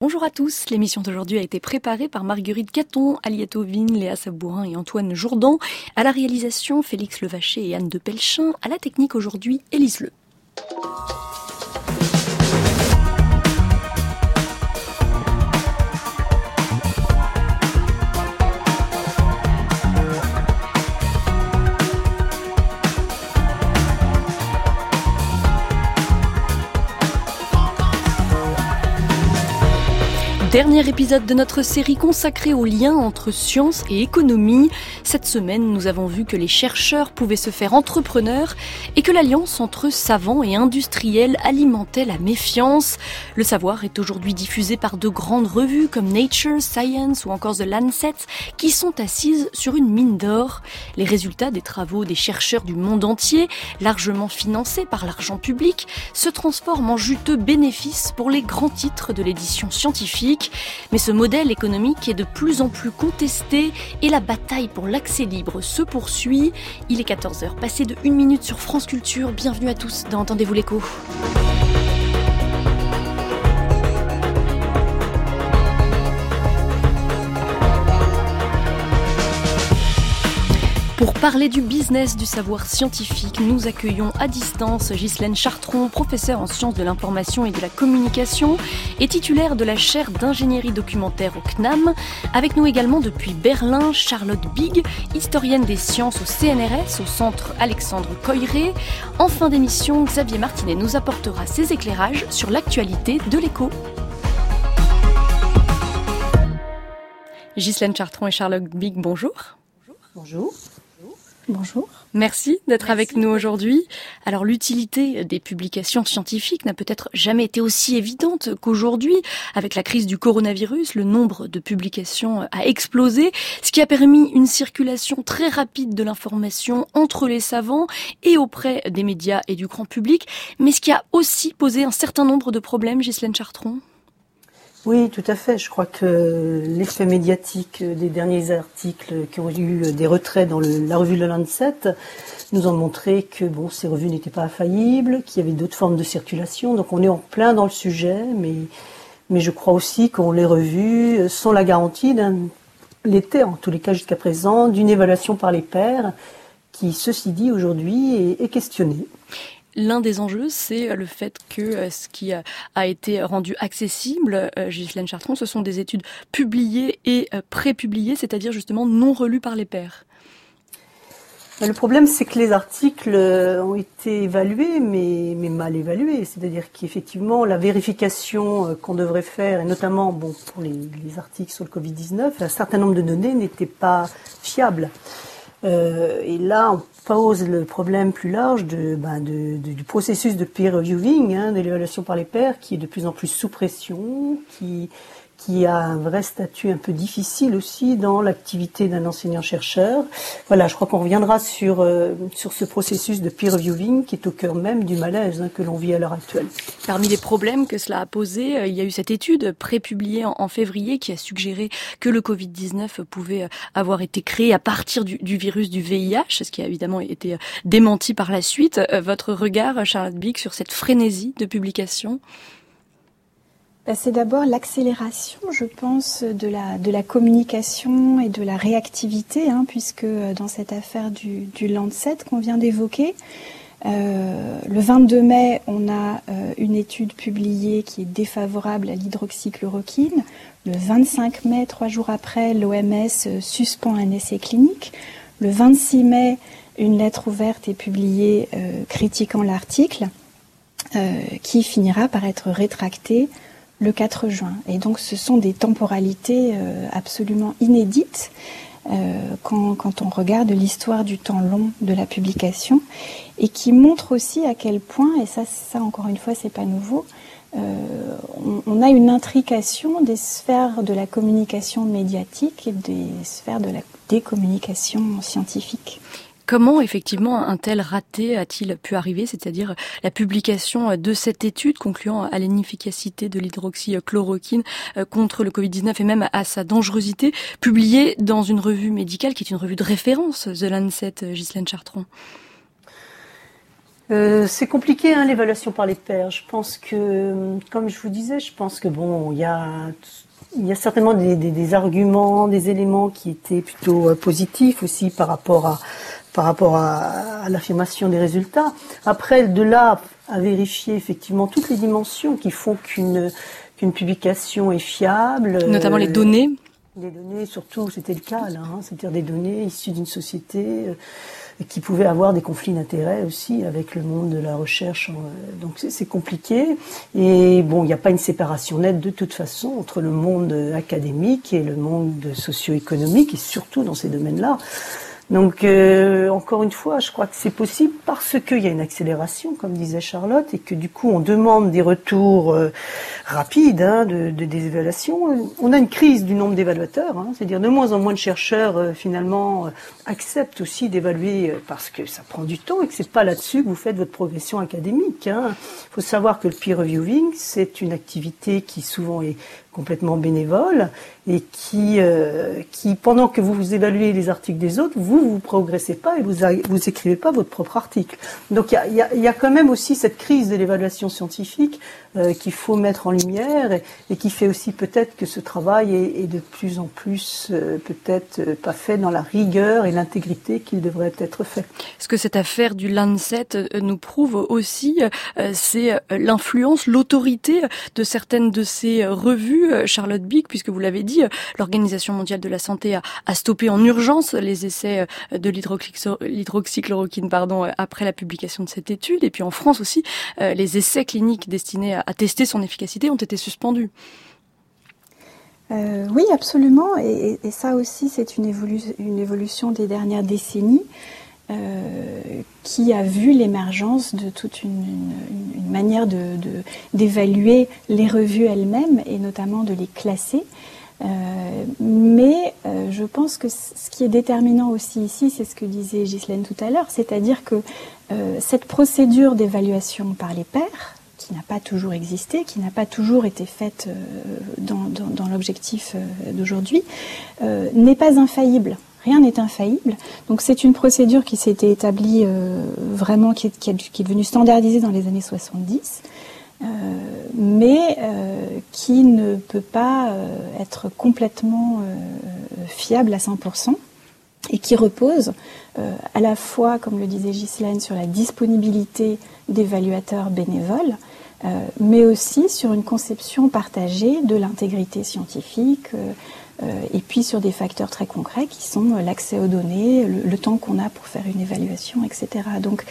Bonjour à tous, l'émission d'aujourd'hui a été préparée par Marguerite Caton, Aliette Ovine, Léa Sabourin et Antoine Jourdan. À la réalisation, Félix Levaché et Anne de Pelchin. À la technique aujourd'hui, Élise Le. Dernier épisode de notre série consacrée au lien entre science et économie. Cette semaine, nous avons vu que les chercheurs pouvaient se faire entrepreneurs et que l'alliance entre savants et industriels alimentait la méfiance. Le savoir est aujourd'hui diffusé par de grandes revues comme Nature, Science ou encore The Lancet qui sont assises sur une mine d'or. Les résultats des travaux des chercheurs du monde entier, largement financés par l'argent public, se transforment en juteux bénéfices pour les grands titres de l'édition scientifique. Mais ce modèle économique est de plus en plus contesté et la bataille pour l'accès libre se poursuit. Il est 14h, passé de 1 minute sur France Culture. Bienvenue à tous dans Entendez-vous l'écho. Pour parler du business du savoir scientifique, nous accueillons à distance Ghislaine Chartron, professeure en sciences de l'information et de la communication et titulaire de la chaire d'ingénierie documentaire au CNAM. Avec nous également depuis Berlin, Charlotte Big, historienne des sciences au CNRS, au centre Alexandre Coiré. En fin d'émission, Xavier Martinet nous apportera ses éclairages sur l'actualité de l'écho. Ghislaine Chartron et Charlotte Big, bonjour. Bonjour. Bonjour. Merci d'être avec nous aujourd'hui. Alors l'utilité des publications scientifiques n'a peut-être jamais été aussi évidente qu'aujourd'hui. Avec la crise du coronavirus, le nombre de publications a explosé, ce qui a permis une circulation très rapide de l'information entre les savants et auprès des médias et du grand public, mais ce qui a aussi posé un certain nombre de problèmes, Ghislaine Chartron. Oui, tout à fait. Je crois que l'effet médiatique des derniers articles qui ont eu des retraits dans la revue Le Lancet nous ont montré que ces revues n'étaient pas infaillibles, qu'il y avait d'autres formes de circulation. Donc on est en plein dans le sujet, mais je crois aussi que les revues sont la garantie l'étaient en tous les cas jusqu'à présent, d'une évaluation par les pairs qui, ceci dit, aujourd'hui est questionnée. L'un des enjeux, c'est le fait que ce qui a été rendu accessible, Ghislaine Chartron, ce sont des études publiées et prépubliées, c'est-à-dire justement non relues par les pairs. Le problème, c'est que les articles ont été évalués, mais mal évalués. C'est-à-dire qu'effectivement, la vérification qu'on devrait faire, et notamment pour les articles sur le Covid-19, un certain nombre de données n'étaient pas fiables. Et là, on pose le problème plus large du processus de peer reviewing, de l'évaluation par les pairs, qui est de plus en plus sous pression, qui a un vrai statut un peu difficile aussi dans l'activité d'un enseignant-chercheur. Voilà, je crois qu'on reviendra sur ce processus de peer reviewing qui est au cœur même du malaise que l'on vit à l'heure actuelle. Parmi les problèmes que cela a posé, il y a eu cette étude prépubliée en février qui a suggéré que le Covid-19 pouvait avoir été créé à partir du virus du VIH, ce qui a évidemment été démenti par la suite. Votre regard, Charlotte Big, sur cette frénésie de publication ? C'est d'abord l'accélération, je pense, de la communication et de la réactivité, puisque dans cette affaire du Lancet qu'on vient d'évoquer, le 22 mai, on a une étude publiée qui est défavorable à l'hydroxychloroquine. Le 25 mai, 3 jours après, l'OMS suspend un essai clinique. Le 26 mai, une lettre ouverte est publiée critiquant l'article, qui finira par être rétractée le 4 juin. Et donc ce sont des temporalités absolument inédites quand on regarde l'histoire du temps long de la publication et qui montrent aussi à quel point, et ça encore une fois c'est pas nouveau, on a une intrication des sphères de la communication médiatique et des sphères de la décommunication scientifique. Comment, effectivement, un tel raté a-t-il pu arriver, c'est-à-dire la publication de cette étude concluant à l'inefficacité de l'hydroxychloroquine contre le Covid-19 et même à sa dangerosité, publiée dans une revue médicale qui est une revue de référence, The Lancet, Ghislaine Chartron? C'est compliqué, l'évaluation par les pairs. Je pense que, comme je vous disais, il y a certainement des arguments, des éléments qui étaient plutôt positifs aussi par rapport à l'affirmation des résultats. Après, de là à vérifier effectivement toutes les dimensions qui font qu'une publication est fiable. Notamment les données. Les données, surtout, c'était le cas là, c'est-à-dire des données issues d'une société qui pouvaient avoir des conflits d'intérêts aussi avec le monde de la recherche. Donc c'est compliqué. Et bon, il n'y a pas une séparation nette de toute façon entre le monde académique et le monde socio-économique, et surtout dans ces domaines-là. Donc, encore une fois, je crois que c'est possible parce qu'il y a une accélération, comme disait Charlotte, et que du coup, on demande des retours rapides, des évaluations. On a une crise du nombre d'évaluateurs, c'est-à-dire de moins en moins de chercheurs, finalement, acceptent aussi d'évaluer parce que ça prend du temps et que c'est pas là-dessus que vous faites votre progression académique. Il faut savoir que le peer reviewing, c'est une activité qui souvent est complètement bénévole et qui pendant que vous évaluez les articles des autres, vous progressez pas et vous écrivez pas votre propre article. Donc il y a quand même aussi cette crise de l'évaluation scientifique qu'il faut mettre en lumière et qui fait aussi peut-être que ce travail est de plus en plus peut-être pas fait dans la rigueur et l'intégrité qu'il devrait être fait. Ce que cette affaire du Lancet nous prouve aussi, c'est l'influence, l'autorité de certaines de ces revues. Charlotte Bicq, puisque vous l'avez dit, l'Organisation mondiale de la santé a stoppé en urgence les essais de l'hydroxychloroquine après la publication de cette étude. Et puis en France aussi, les essais cliniques destinés à tester son efficacité ont été suspendus. Oui, absolument. Et ça aussi, c'est une évolution des dernières décennies qui a vu l'émergence de toute une manière d'évaluer les revues elles-mêmes et notamment de les classer. Mais je pense que ce qui est déterminant aussi ici, c'est ce que disait Ghislaine tout à l'heure, c'est-à-dire que cette procédure d'évaluation par les pairs, qui n'a pas toujours existé, qui n'a pas toujours été faite dans l'objectif d'aujourd'hui, n'est pas infaillible. Rien n'est infaillible. Donc c'est une procédure qui s'était établie vraiment, qui est devenue standardisée dans les années 70, mais qui ne peut pas être complètement fiable à 100%. Et qui repose à la fois, comme le disait Ghislaine, sur la disponibilité d'évaluateurs bénévoles, mais aussi sur une conception partagée de l'intégrité scientifique, et puis sur des facteurs très concrets qui sont l'accès aux données, le temps qu'on a pour faire une évaluation, etc. Donc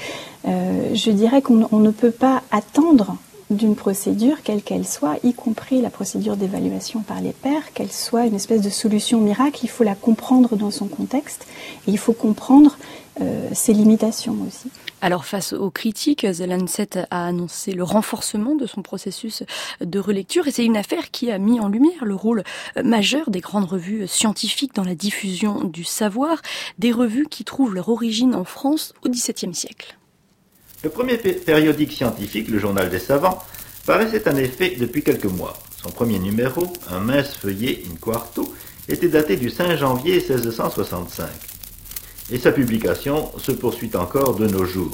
je dirais qu'on ne peut pas attendre d'une procédure, quelle qu'elle soit, y compris la procédure d'évaluation par les pairs, qu'elle soit une espèce de solution miracle. Il faut la comprendre dans son contexte et il faut comprendre ses limitations aussi. Alors face aux critiques, The Lancet a annoncé le renforcement de son processus de relecture et c'est une affaire qui a mis en lumière le rôle majeur des grandes revues scientifiques dans la diffusion du savoir, des revues qui trouvent leur origine en France au XVIIe siècle. Le premier périodique scientifique, le Journal des savants, paraissait en effet depuis quelques mois. Son premier numéro, un mince feuillet in quarto, était daté du 5 janvier 1665. Et sa publication se poursuit encore de nos jours.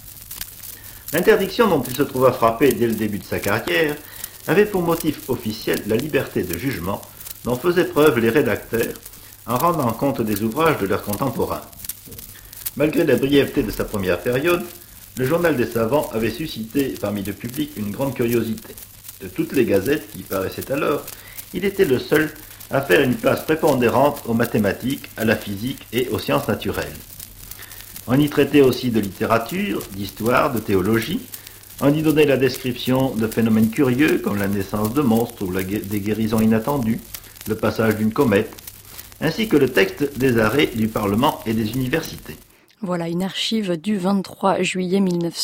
L'interdiction dont il se trouva frappé dès le début de sa carrière avait pour motif officiel la liberté de jugement dont faisaient preuve les rédacteurs en rendant compte des ouvrages de leurs contemporains. Malgré la brièveté de sa première période, le Journal des savants avait suscité parmi le public une grande curiosité. De toutes les gazettes qui paraissaient alors, il était le seul à faire une place prépondérante aux mathématiques, à la physique et aux sciences naturelles. On y traitait aussi de littérature, d'histoire, de théologie. On y donnait la description de phénomènes curieux comme la naissance de monstres ou des guérisons inattendues, le passage d'une comète, ainsi que le texte des arrêts du Parlement et des universités. Voilà une archive du 23 juillet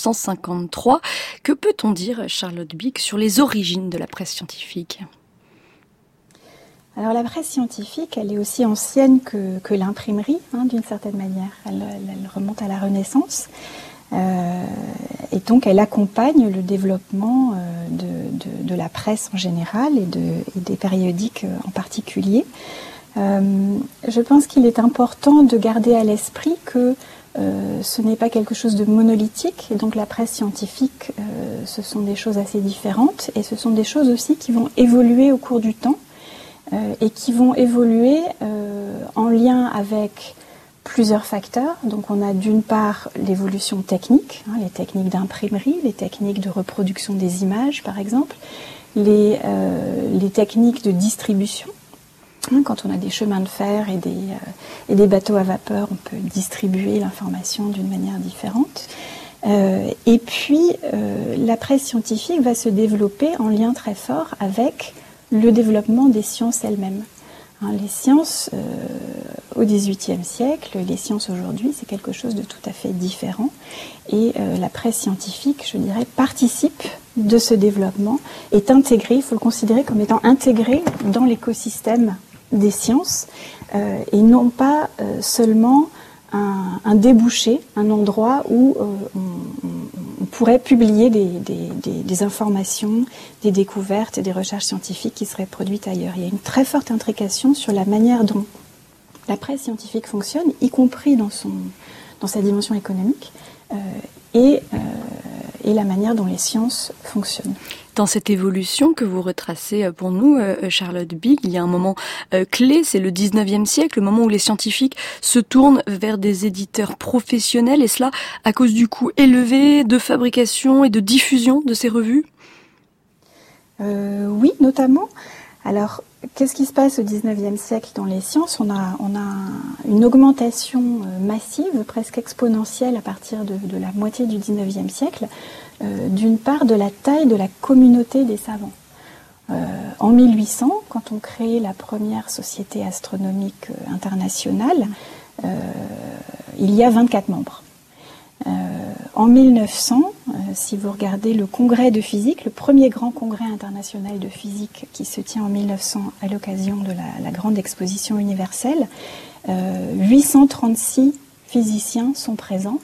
1953. Que peut-on dire, Charlotte Bicq, sur les origines de la presse scientifique ? Alors la presse scientifique, elle est aussi ancienne que l'imprimerie, d'une certaine manière. Elle remonte à la Renaissance. Et donc elle accompagne le développement de la presse en général et des périodiques en particulier. Je pense qu'il est important de garder à l'esprit que ce n'est pas quelque chose de monolithique, et donc la presse scientifique, ce sont des choses assez différentes, et ce sont des choses aussi qui vont évoluer au cours du temps, et qui vont évoluer en lien avec plusieurs facteurs. Donc on a d'une part l'évolution technique, les techniques d'imprimerie, les techniques de reproduction des images par exemple, les techniques de distribution. Quand on a des chemins de fer et des bateaux à vapeur, on peut distribuer l'information d'une manière différente. Et puis, la presse scientifique va se développer en lien très fort avec le développement des sciences elles-mêmes. Les sciences, au XVIIIe siècle, les sciences aujourd'hui, c'est quelque chose de tout à fait différent. Et la presse scientifique, je dirais, participe de ce développement, est intégrée, il faut le considérer comme étant intégrée dans l'écosystème des sciences, et non pas seulement un débouché, un endroit où on pourrait publier des informations, des découvertes et des recherches scientifiques qui seraient produites ailleurs. Il y a une très forte intrication sur la manière dont la presse scientifique fonctionne, y compris dans sa dimension économique, et la manière dont les sciences fonctionnent. Dans cette évolution que vous retracez pour nous, Charlotte Big, il y a un moment clé, c'est le 19e siècle, le moment où les scientifiques se tournent vers des éditeurs professionnels, et cela à cause du coût élevé de fabrication et de diffusion de ces revues. Oui, notamment. Alors, qu'est-ce qui se passe au 19e siècle dans les sciences ? On a une augmentation massive, presque exponentielle à partir de la moitié du 19e siècle, d'une part de la taille de la communauté des savants. En 1800, quand on crée la première société astronomique internationale, il y a 24 membres. En 1900, si vous regardez le congrès de physique, le premier grand congrès international de physique qui se tient en 1900 à l'occasion de la grande exposition universelle, 836 physiciens sont présents.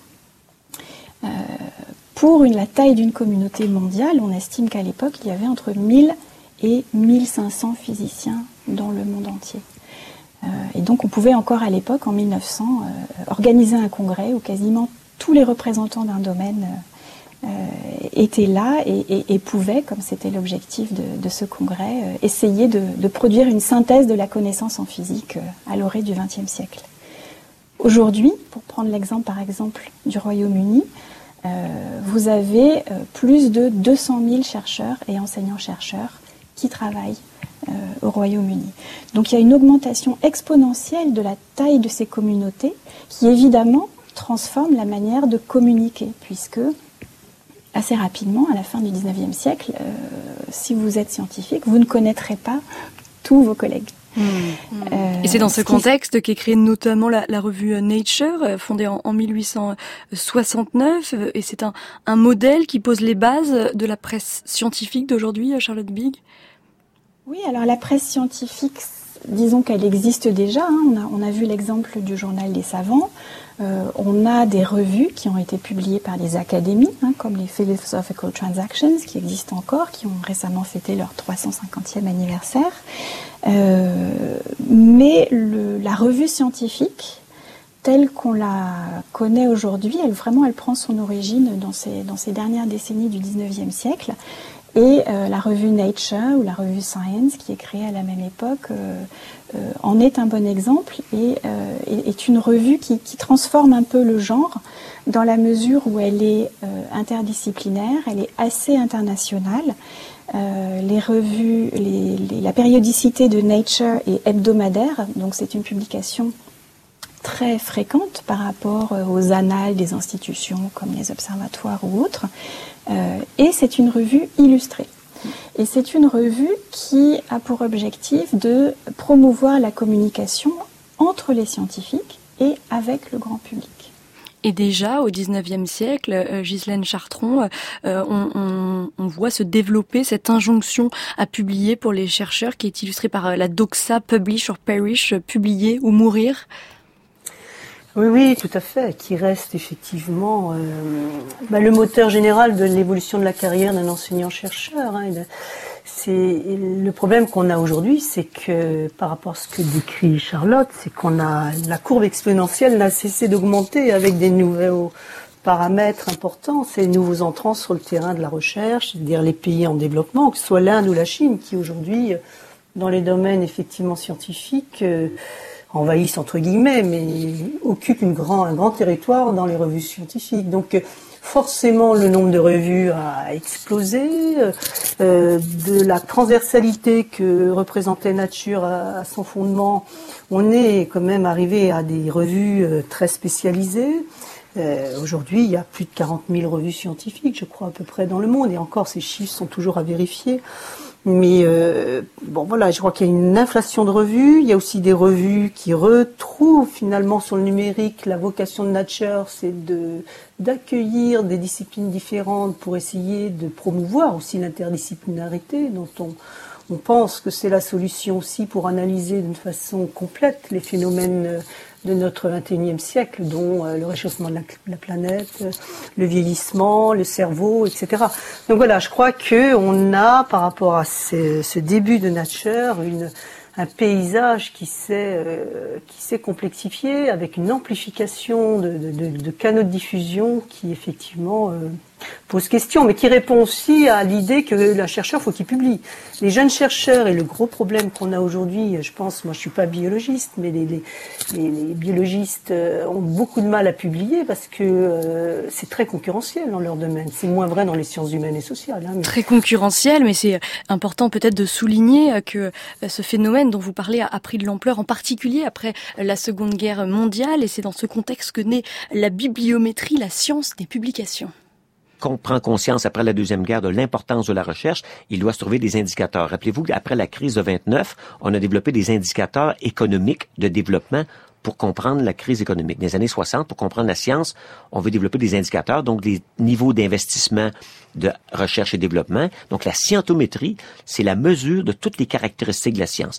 Pour la taille d'une communauté mondiale, on estime qu'à l'époque, il y avait entre 1000 et 1500 physiciens dans le monde entier. Et donc on pouvait encore à l'époque, en 1900, organiser un congrès où quasiment tous les représentants d'un domaine étaient là et pouvaient, comme c'était l'objectif de ce congrès, essayer de produire une synthèse de la connaissance en physique à l'orée du XXe siècle. Aujourd'hui, pour prendre l'exemple par exemple du Royaume-Uni, vous avez plus de 200 000 chercheurs et enseignants-chercheurs qui travaillent au Royaume-Uni. Donc il y a une augmentation exponentielle de la taille de ces communautés qui évidemment transforme la manière de communiquer, puisque assez rapidement, à la fin du XIXe siècle, si vous êtes scientifique, vous ne connaîtrez pas tous vos collègues. Et c'est dans ce contexte qu'est créée notamment la revue Nature, fondée en 1869, et c'est un modèle qui pose les bases de la presse scientifique d'aujourd'hui, Charlotte Big. Oui, alors la presse scientifique, disons qu'elle existe déjà. On a vu l'exemple du Journal des savants. On a des revues qui ont été publiées par des académies, comme les Philosophical Transactions, qui existent encore, qui ont récemment fêté leur 350e anniversaire. Mais la revue scientifique, telle qu'on la connaît aujourd'hui, elle prend son origine dans ces dernières décennies du 19e siècle. Et la revue Nature ou la revue Science, qui est créée à la même époque, en est un bon exemple et est une revue qui transforme un peu le genre dans la mesure où elle est interdisciplinaire, elle est assez internationale. Les revues, la périodicité de Nature est hebdomadaire, donc c'est une publication très fréquente par rapport aux annales des institutions comme les observatoires ou autres. Et c'est une revue illustrée. Et c'est une revue qui a pour objectif de promouvoir la communication entre les scientifiques et avec le grand public. Et déjà, au XIXe siècle, Ghislaine Chartron, on voit se développer cette injonction à publier pour les chercheurs qui est illustrée par la doxa Publish or Perish, publier ou mourir. Oui, tout à fait, qui reste effectivement le moteur général de l'évolution de la carrière d'un enseignant-chercheur. Le problème qu'on a aujourd'hui, c'est que par rapport à ce que décrit Charlotte, c'est qu'on a la courbe exponentielle n'a cessé d'augmenter avec des nouveaux paramètres importants, ces nouveaux entrants sur le terrain de la recherche, c'est-à-dire les pays en développement, que ce soit l'Inde ou la Chine, qui aujourd'hui, dans les domaines effectivement scientifiques, envahissent entre guillemets, mais occupent un grand territoire dans les revues scientifiques. Donc forcément, le nombre de revues a explosé, de la transversalité que représentait Nature à son fondement, on est quand même arrivé à des revues très spécialisées. Aujourd'hui, il y a plus de 40 000 revues scientifiques, je crois, à peu près dans le monde, et encore, ces chiffres sont toujours à vérifier. Mais bon, voilà, je crois qu'il y a une inflation de revues. Il y a aussi des revues qui retrouvent finalement sur le numérique la vocation de Nature, c'est d'accueillir des disciplines différentes pour essayer de promouvoir aussi l'interdisciplinarité dont on pense que c'est la solution aussi pour analyser d'une façon complète les phénomènes de notre XXIe siècle, dont le réchauffement de la planète, le vieillissement, le cerveau, etc. Donc voilà, je crois qu'on a, par rapport à ce début de Nature, un paysage qui s'est complexifié avec une amplification de canaux de diffusion qui effectivement pose question, mais qui répond aussi à l'idée que le chercheur faut qu'il publie. Les jeunes chercheurs, et le gros problème qu'on a aujourd'hui, je pense, moi je suis pas biologiste, mais les biologistes ont beaucoup de mal à publier parce que c'est très concurrentiel dans leur domaine. C'est moins vrai dans les sciences humaines et sociales. Mais... Très concurrentiel, mais c'est important peut-être de souligner que ce phénomène dont vous parlez a pris de l'ampleur, en particulier après la Seconde Guerre mondiale, et c'est dans ce contexte que naît la bibliométrie, la science des publications. Qu'on prend conscience après la Deuxième Guerre de l'importance de la recherche, il doit se trouver des indicateurs. Rappelez-vous qu'après la crise de 29, on a développé des indicateurs économiques de développement pour comprendre la crise économique. Dans les années 60, pour comprendre la science, on veut développer des indicateurs, donc des niveaux d'investissement de recherche et développement. Donc la scientométrie, c'est la mesure de toutes les caractéristiques de la science.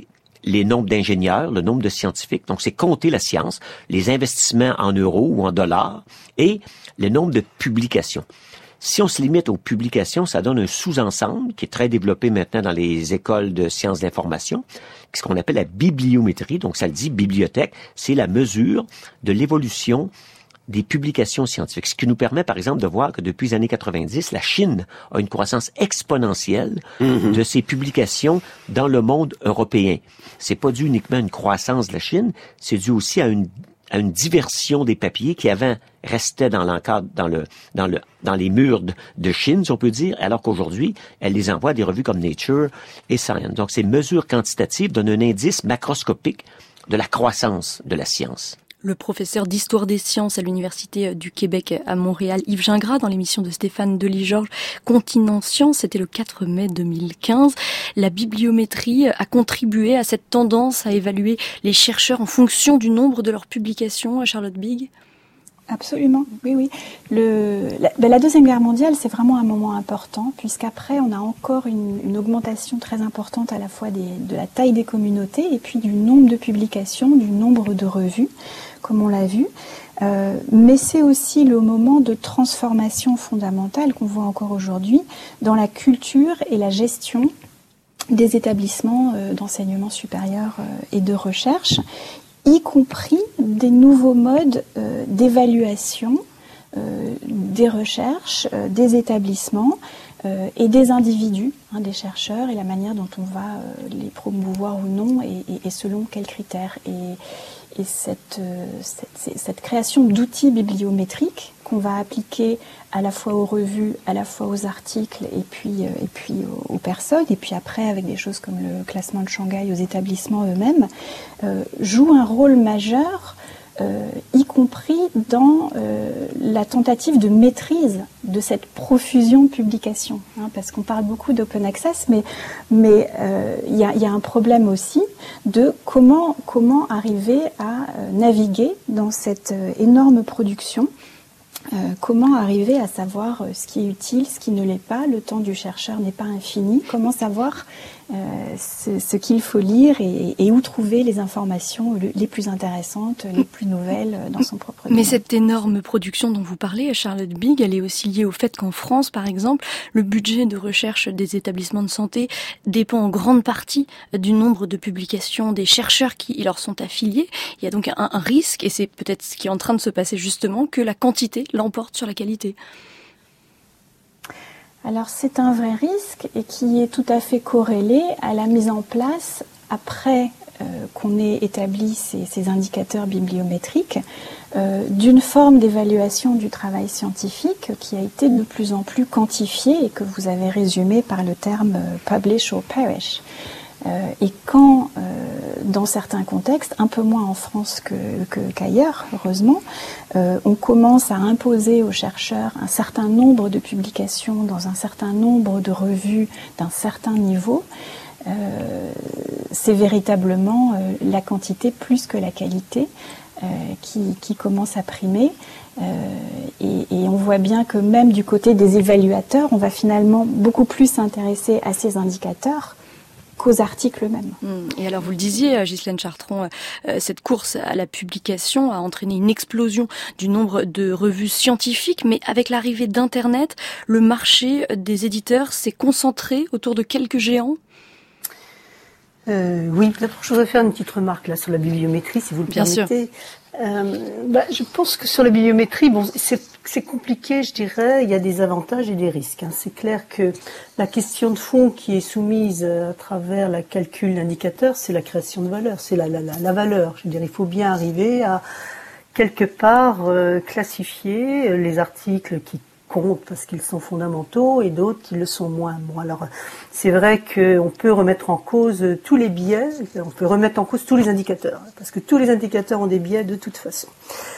Les nombres d'ingénieurs, le nombre de scientifiques, donc c'est compter la science, les investissements en euros ou en dollars et le nombre de publications. Si on se limite aux publications, ça donne un sous-ensemble qui est très développé maintenant dans les écoles de sciences d'information, ce qu'on appelle la bibliométrie, donc ça le dit bibliothèque, c'est la mesure de l'évolution des publications scientifiques, ce qui nous permet, par exemple, de voir que depuis les années 90, la Chine a une croissance exponentielle de ses publications dans le monde européen. C'est pas dû uniquement à une croissance de la Chine, c'est dû aussi à une diversion des papiers qui avant restaient dans l'encadre, dans les murs de Chine, si on peut dire, alors qu'aujourd'hui, elle les envoie à des revues comme Nature et Science. Donc, ces mesures quantitatives donnent un indice macroscopique de la croissance de la science. Le professeur d'histoire des sciences à l'Université du Québec à Montréal, Yves Gingras, dans l'émission de Stéphane Delis-Georges, Continent Science, c'était le 4 mai 2015. La bibliométrie a contribué à cette tendance à évaluer les chercheurs en fonction du nombre de leurs publications, Charlotte Big? Absolument, oui. La Deuxième Guerre mondiale, c'est vraiment un moment important, puisqu'après, on a encore une augmentation très importante à la fois de la taille des communautés et puis du nombre de publications, du nombre de revues, comme on l'a vu. Mais c'est aussi le moment de transformation fondamentale qu'on voit encore aujourd'hui dans la culture et la gestion des établissements d'enseignement supérieur et de recherche, y compris des nouveaux modes d'évaluation des recherches, des établissements et des individus, des chercheurs, et la manière dont on va les promouvoir ou non et selon quels critères. Et cette création d'outils bibliométriques qu'on va appliquer à la fois aux revues, à la fois aux articles et puis aux personnes, et puis après avec des choses comme le classement de Shanghai aux établissements eux-mêmes, joue un rôle majeur, y compris dans la tentative de maîtrise de cette profusion de publications, parce qu'on parle beaucoup d'open access, mais il y a un problème aussi de comment arriver à naviguer dans cette énorme production. Comment arriver à savoir ce qui est utile, ce qui ne l'est pas, le temps du chercheur n'est pas infini, comment savoir ce qu'il faut lire et où trouver les informations les plus intéressantes, les plus nouvelles dans son propre domaine. Mais cette énorme production dont vous parlez, Charlotte Big, elle est aussi liée au fait qu'en France, par exemple, le budget de recherche des établissements de santé dépend en grande partie du nombre de publications des chercheurs qui leur sont affiliés. Il y a donc un risque, et c'est peut-être ce qui est en train de se passer justement, que la quantité l'emporte sur la qualité. Alors c'est un vrai risque et qui est tout à fait corrélé à la mise en place, après qu'on ait établi ces indicateurs bibliométriques, d'une forme d'évaluation du travail scientifique qui a été de plus en plus quantifiée et que vous avez résumé par le terme publish or perish. Et quand, dans certains contextes, un peu moins en France qu'ailleurs, heureusement, on commence à imposer aux chercheurs un certain nombre de publications dans un certain nombre de revues d'un certain niveau, c'est véritablement la quantité plus que la qualité qui commence à primer. Et on voit bien que même du côté des évaluateurs, on va finalement beaucoup plus s'intéresser à ces indicateurs qu'aux articles eux-mêmes. Et alors vous le disiez, Ghislaine Chartrand, cette course à la publication a entraîné une explosion du nombre de revues scientifiques, mais avec l'arrivée d'Internet, le marché des éditeurs s'est concentré autour de quelques géants. Oui, d'abord je voudrais faire une petite remarque là sur la bibliométrie, si vous le permettez. Je pense que sur la bibliométrie, bon, c'est compliqué, je dirais. Il y a des avantages et des risques. C'est clair que la question de fond qui est soumise à travers le calcul d'indicateurs, c'est la création de valeur, c'est la valeur. Je veux dire, il faut bien arriver à quelque part classifier les articles qui comptent parce qu'ils sont fondamentaux et d'autres qui le sont moins. Bon, alors c'est vrai qu'on peut remettre en cause tous les biais, on peut remettre en cause tous les indicateurs, parce que tous les indicateurs ont des biais de toute façon.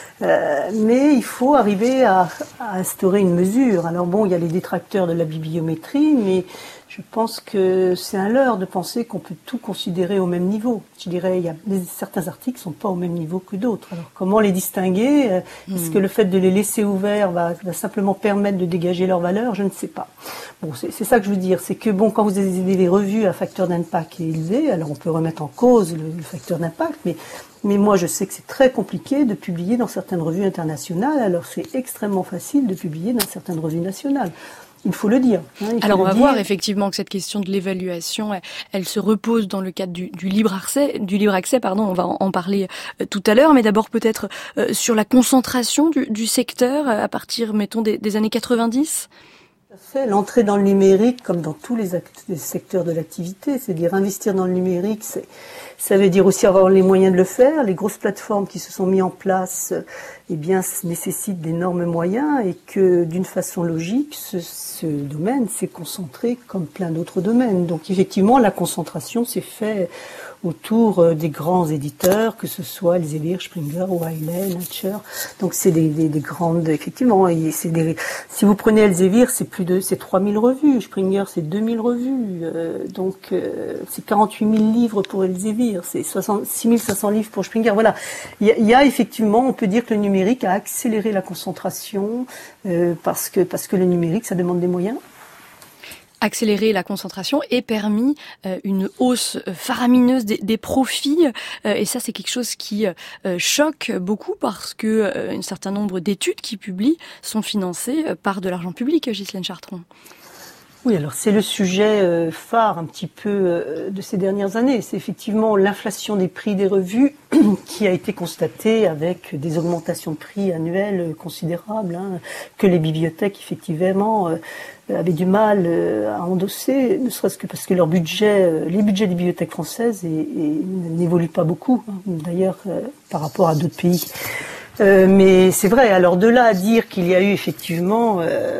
Mais il faut arriver à instaurer une mesure. Alors bon, il y a les détracteurs de la bibliométrie, mais je pense que c'est un leurre de penser qu'on peut tout considérer au même niveau. Je dirais, certains articles ne sont pas au même niveau que d'autres. Alors comment les distinguer ? Est-ce que le fait de les laisser ouverts va simplement permettre de dégager leur valeur ? Je ne sais pas. Bon, c'est ça que je veux dire, c'est que bon, quand vous avez des revues à facteur d'impact qui est élevé, alors on peut remettre en cause le facteur d'impact, mais moi je sais que c'est très compliqué de publier dans certaines revues internationales, alors c'est extrêmement facile de publier dans certaines revues nationales. Il faut le dire. Alors on va voir effectivement que cette question de l'évaluation, elle se repose dans le cadre du libre accès. On va en parler tout à l'heure, mais d'abord peut-être sur la concentration du secteur à partir, mettons, des années 90. L'entrée dans le numérique, comme dans tous les secteurs de l'activité, c'est-à-dire investir dans le numérique, ça veut dire aussi avoir les moyens de le faire. Les grosses plateformes qui se sont mises en place, nécessitent d'énormes moyens et que, d'une façon logique, ce domaine s'est concentré comme plein d'autres domaines. Donc, effectivement, la concentration s'est faite autour des grands éditeurs, que ce soit Elsevier, Springer, Wiley, Nature. Donc c'est des grandes, effectivement. Et si vous prenez Elsevier, c'est 3000 revues. Springer, c'est 2000 revues. C'est 48 000 livres pour Elsevier. C'est 6500 livres pour Springer. Voilà. Il y a effectivement, on peut dire que le numérique a accéléré la concentration parce que le numérique, ça demande des moyens. Accélérer la concentration et permis une hausse faramineuse des profits. Et ça, c'est quelque chose qui choque beaucoup parce que un certain nombre d'études qui publient sont financées par de l'argent public, Ghislaine Chartrand. Oui, alors c'est le sujet phare un petit peu de ces dernières années. C'est effectivement l'inflation des prix des revues qui a été constatée avec des augmentations de prix annuelles considérables, que les bibliothèques effectivement avaient du mal à endosser, ne serait-ce que parce que les budgets des bibliothèques françaises n'évoluent pas beaucoup, d'ailleurs par rapport à d'autres pays. Mais c'est vrai, alors de là à dire qu'il y a eu effectivement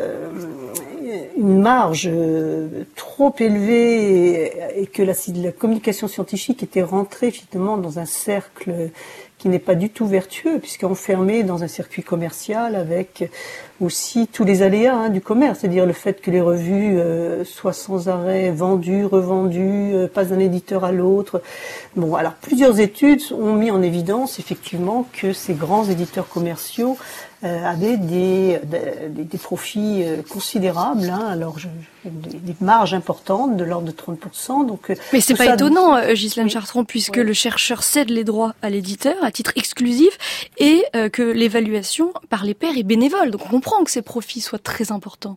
une marge trop élevée et que la communication scientifique était rentrée finalement dans un cercle qui n'est pas du tout vertueux, puisqu'enfermé dans un circuit commercial avec aussi tous les aléas du commerce, c'est-à-dire le fait que les revues soient sans arrêt vendues, revendues, passe d'un éditeur à l'autre. Bon, alors plusieurs études ont mis en évidence effectivement que ces grands éditeurs commerciaux avaient des profits considérables. Alors des marges importantes de l'ordre de 30%. Donc, mais c'est pas étonnant, Ghislaine Chartrand, puisque le chercheur cède les droits à l'éditeur à titre exclusif et que l'évaluation par les pairs est bénévole. Donc on comprend que ces profits soient très importants.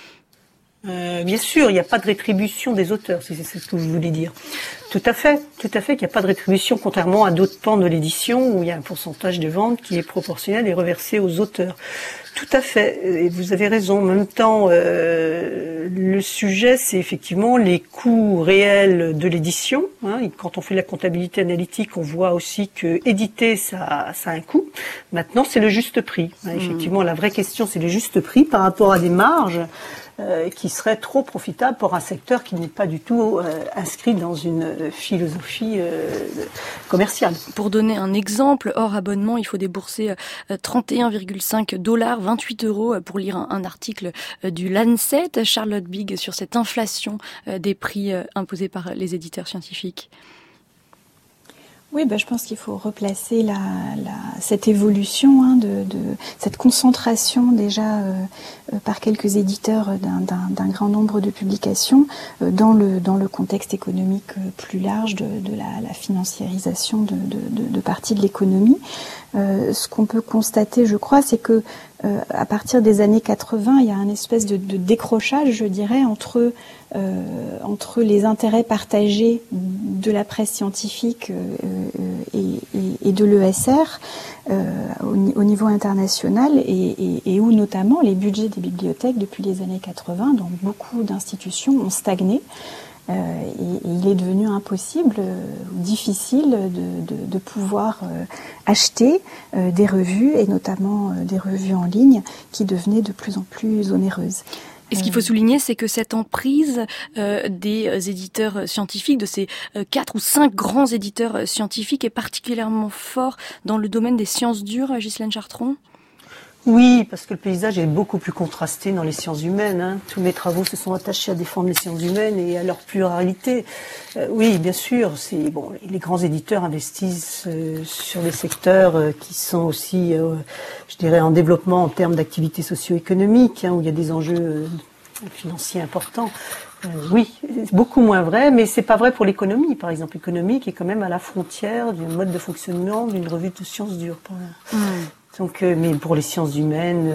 Bien sûr, il n'y a pas de rétribution des auteurs, c'est ce que je voulais dire. Tout à fait qu'il n'y a pas de rétribution, contrairement à d'autres pans de l'édition où il y a un pourcentage de vente qui est proportionnel et reversé aux auteurs. Tout à fait, et vous avez raison. En même temps, le sujet, c'est effectivement les coûts réels de l'édition. Et quand on fait la comptabilité analytique, on voit aussi que éditer, ça a un coût. Maintenant, c'est le juste prix. Effectivement, la vraie question, c'est le juste prix par rapport à des marges qui seraient trop profitables pour un secteur qui n'est pas du tout inscrit dans une philosophie commerciale. Pour donner un exemple, hors abonnement, il faut débourser $31,5, 28 € pour lire un article du Lancet. Charlotte Big, sur cette inflation des prix imposés par les éditeurs scientifiques. Oui, je pense qu'il faut replacer cette évolution de cette concentration déjà par quelques éditeurs d'un grand nombre de publications dans le contexte économique plus large de la financiarisation de parties de l'économie. Ce qu'on peut constater, je crois, c'est que à partir des années 80, il y a un espèce de décrochage, je dirais, entre les intérêts partagés de la presse scientifique et de l'ESR au niveau international et où notamment les budgets des bibliothèques depuis les années 80 dans beaucoup d'institutions ont stagné. Et il est devenu impossible ou difficile de pouvoir acheter des revues et notamment des revues en ligne qui devenaient de plus en plus onéreuses. Et ce qu'il faut souligner, c'est que cette emprise des éditeurs scientifiques, de ces 4 ou 5 grands éditeurs scientifiques, est particulièrement fort dans le domaine des sciences dures, Ghislaine Chartrand. Oui, parce que le paysage est beaucoup plus contrasté dans les sciences humaines. Tous mes travaux se sont attachés à défendre les sciences humaines et à leur pluralité. Oui, bien sûr, les grands éditeurs investissent sur des secteurs qui sont aussi, je dirais, en développement en termes d'activité socio-économique, où il y a des enjeux financiers importants. Oui, beaucoup moins vrai, mais c'est pas vrai pour l'économie, par exemple. L'économie qui est quand même à la frontière du mode de fonctionnement d'une revue de sciences dures. Donc, mais pour les sciences humaines,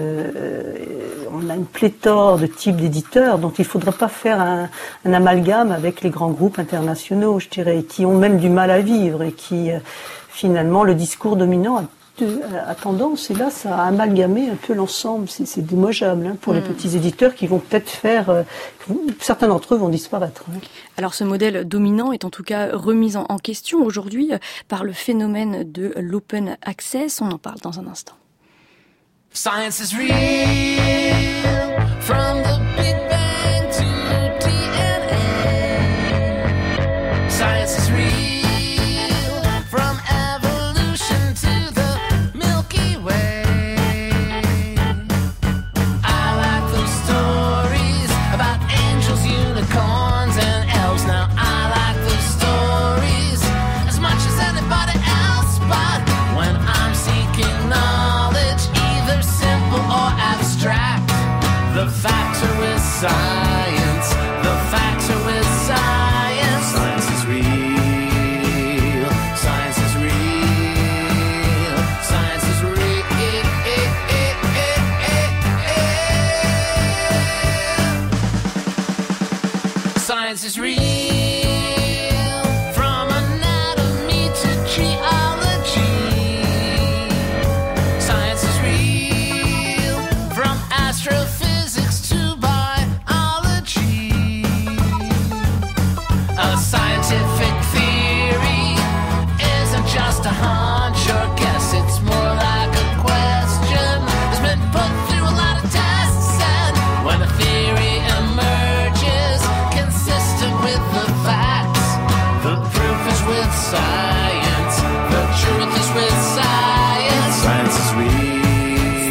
on a une pléthore de types d'éditeurs, donc il ne faudrait pas faire un amalgame avec les grands groupes internationaux, je dirais, qui ont même du mal à vivre et qui, finalement, le discours dominant a tendance, et là, ça a amalgamé un peu l'ensemble. C'est démogeable pour les petits éditeurs qui vont peut-être faire... certains d'entre eux vont disparaître. Alors ce modèle dominant est en tout cas remis en question aujourd'hui par le phénomène de l'open access. On en parle dans un instant. Science is real, from the Big Bang to DNA. Science is real. Science, the factor is science. Science is real. Science is real. Science is real. Science is real. From anatomy to geology. Science is real. From astrophysics to all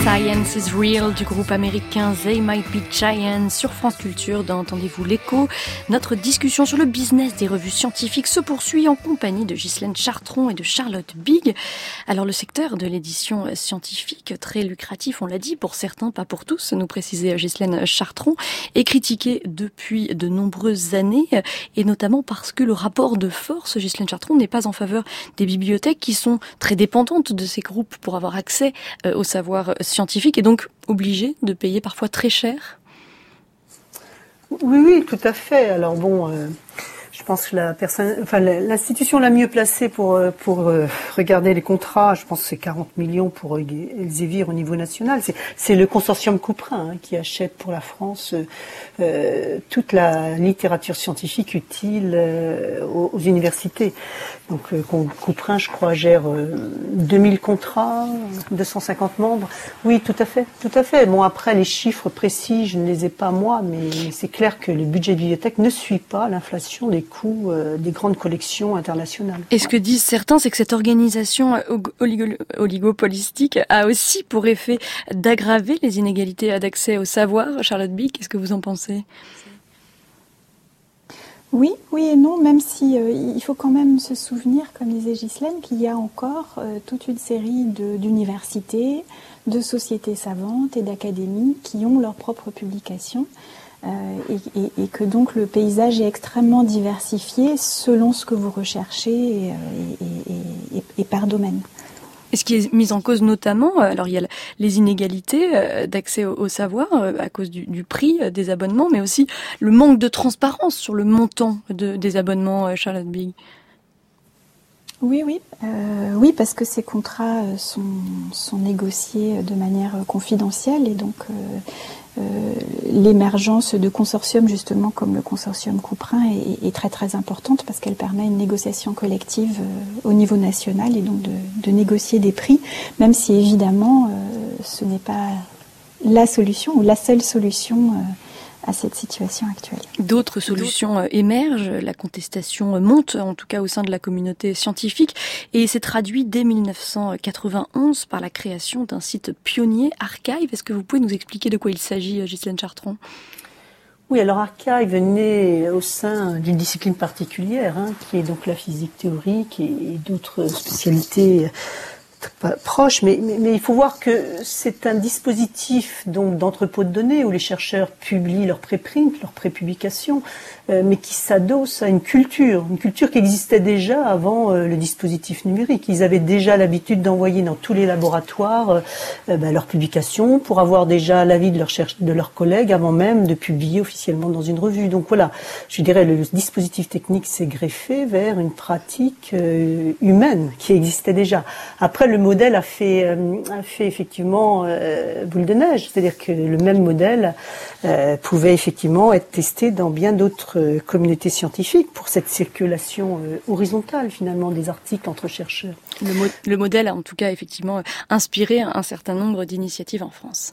Science is Real du groupe américain They Might Be Giants sur France Culture dans Entendez-vous l'écho. Notre discussion sur le business des revues scientifiques se poursuit en compagnie de Ghislaine Chartron et de Charlotte Big. Alors le secteur de l'édition scientifique, très lucratif, on l'a dit, pour certains, pas pour tous, nous précisait Ghislaine Chartron, est critiqué depuis de nombreuses années et notamment parce que le rapport de force, Ghislaine Chartron, n'est pas en faveur des bibliothèques qui sont très dépendantes de ces groupes pour avoir accès au savoir scientifique et donc obligées de payer parfois très cher. Oui, tout à fait. Alors bon, je pense que l'institution la mieux placée pour regarder les contrats, je pense que c'est 40 millions pour Elsevier au niveau national. C'est le consortium Couperin qui achète pour la France toute la littérature scientifique utile aux universités. Donc Couperin, je crois, gère 2000 contrats, 250 membres. Oui, tout à fait. Bon, après, les chiffres précis, je ne les ai pas moi, mais c'est clair que le budget de bibliothèque ne suit pas l'inflation des coûts des grandes collections internationales. Et ce que disent certains, c'est que cette organisation oligopolistique a aussi pour effet d'aggraver les inégalités d'accès au savoir. Charlotte Big, qu'est-ce que vous en pensez ? Oui et non, même si il faut quand même se souvenir, comme disait Ghislaine, qu'il y a encore toute une série d'universités, de sociétés savantes et d'académies qui ont leurs propres publications et que donc le paysage est extrêmement diversifié selon ce que vous recherchez et par domaine. Et ce qui est mis en cause notamment, alors il y a les inégalités d'accès au savoir à cause du prix des abonnements, mais aussi le manque de transparence sur le montant des abonnements, Charlotte Big. Oui, parce que ces contrats sont négociés de manière confidentielle et donc l'émergence de consortiums justement comme le consortium Couperin est très très importante parce qu'elle permet une négociation collective au niveau national et donc de négocier des prix, même si évidemment ce n'est pas la solution ou la seule solution à cette situation actuelle. D'autres solutions émergent, la contestation monte, en tout cas au sein de la communauté scientifique, et s'est traduit dès 1991 par la création d'un site pionnier, Archive. Est-ce que vous pouvez nous expliquer de quoi il s'agit, Ghislaine Chartron ? Oui, alors Archive naît au sein d'une discipline particulière, qui est donc la physique théorique et d'autres spécialités proche, mais il faut voir que c'est un dispositif donc d'entrepôt de données où les chercheurs publient leurs préprints, leurs prépublications, mais qui s'adosse à une culture qui existait déjà avant le dispositif numérique. Ils avaient déjà l'habitude d'envoyer dans tous les laboratoires leurs publications pour avoir déjà l'avis de leurs collègues avant même de publier officiellement dans une revue. Donc voilà, je dirais le dispositif technique s'est greffé vers une pratique humaine qui existait déjà. Après, le modèle a fait effectivement boule de neige, c'est-à-dire que le même modèle pouvait effectivement être testé dans bien d'autres communautés scientifiques pour cette circulation horizontale finalement des articles entre chercheurs. Le modèle a en tout cas effectivement inspiré un certain nombre d'initiatives en France.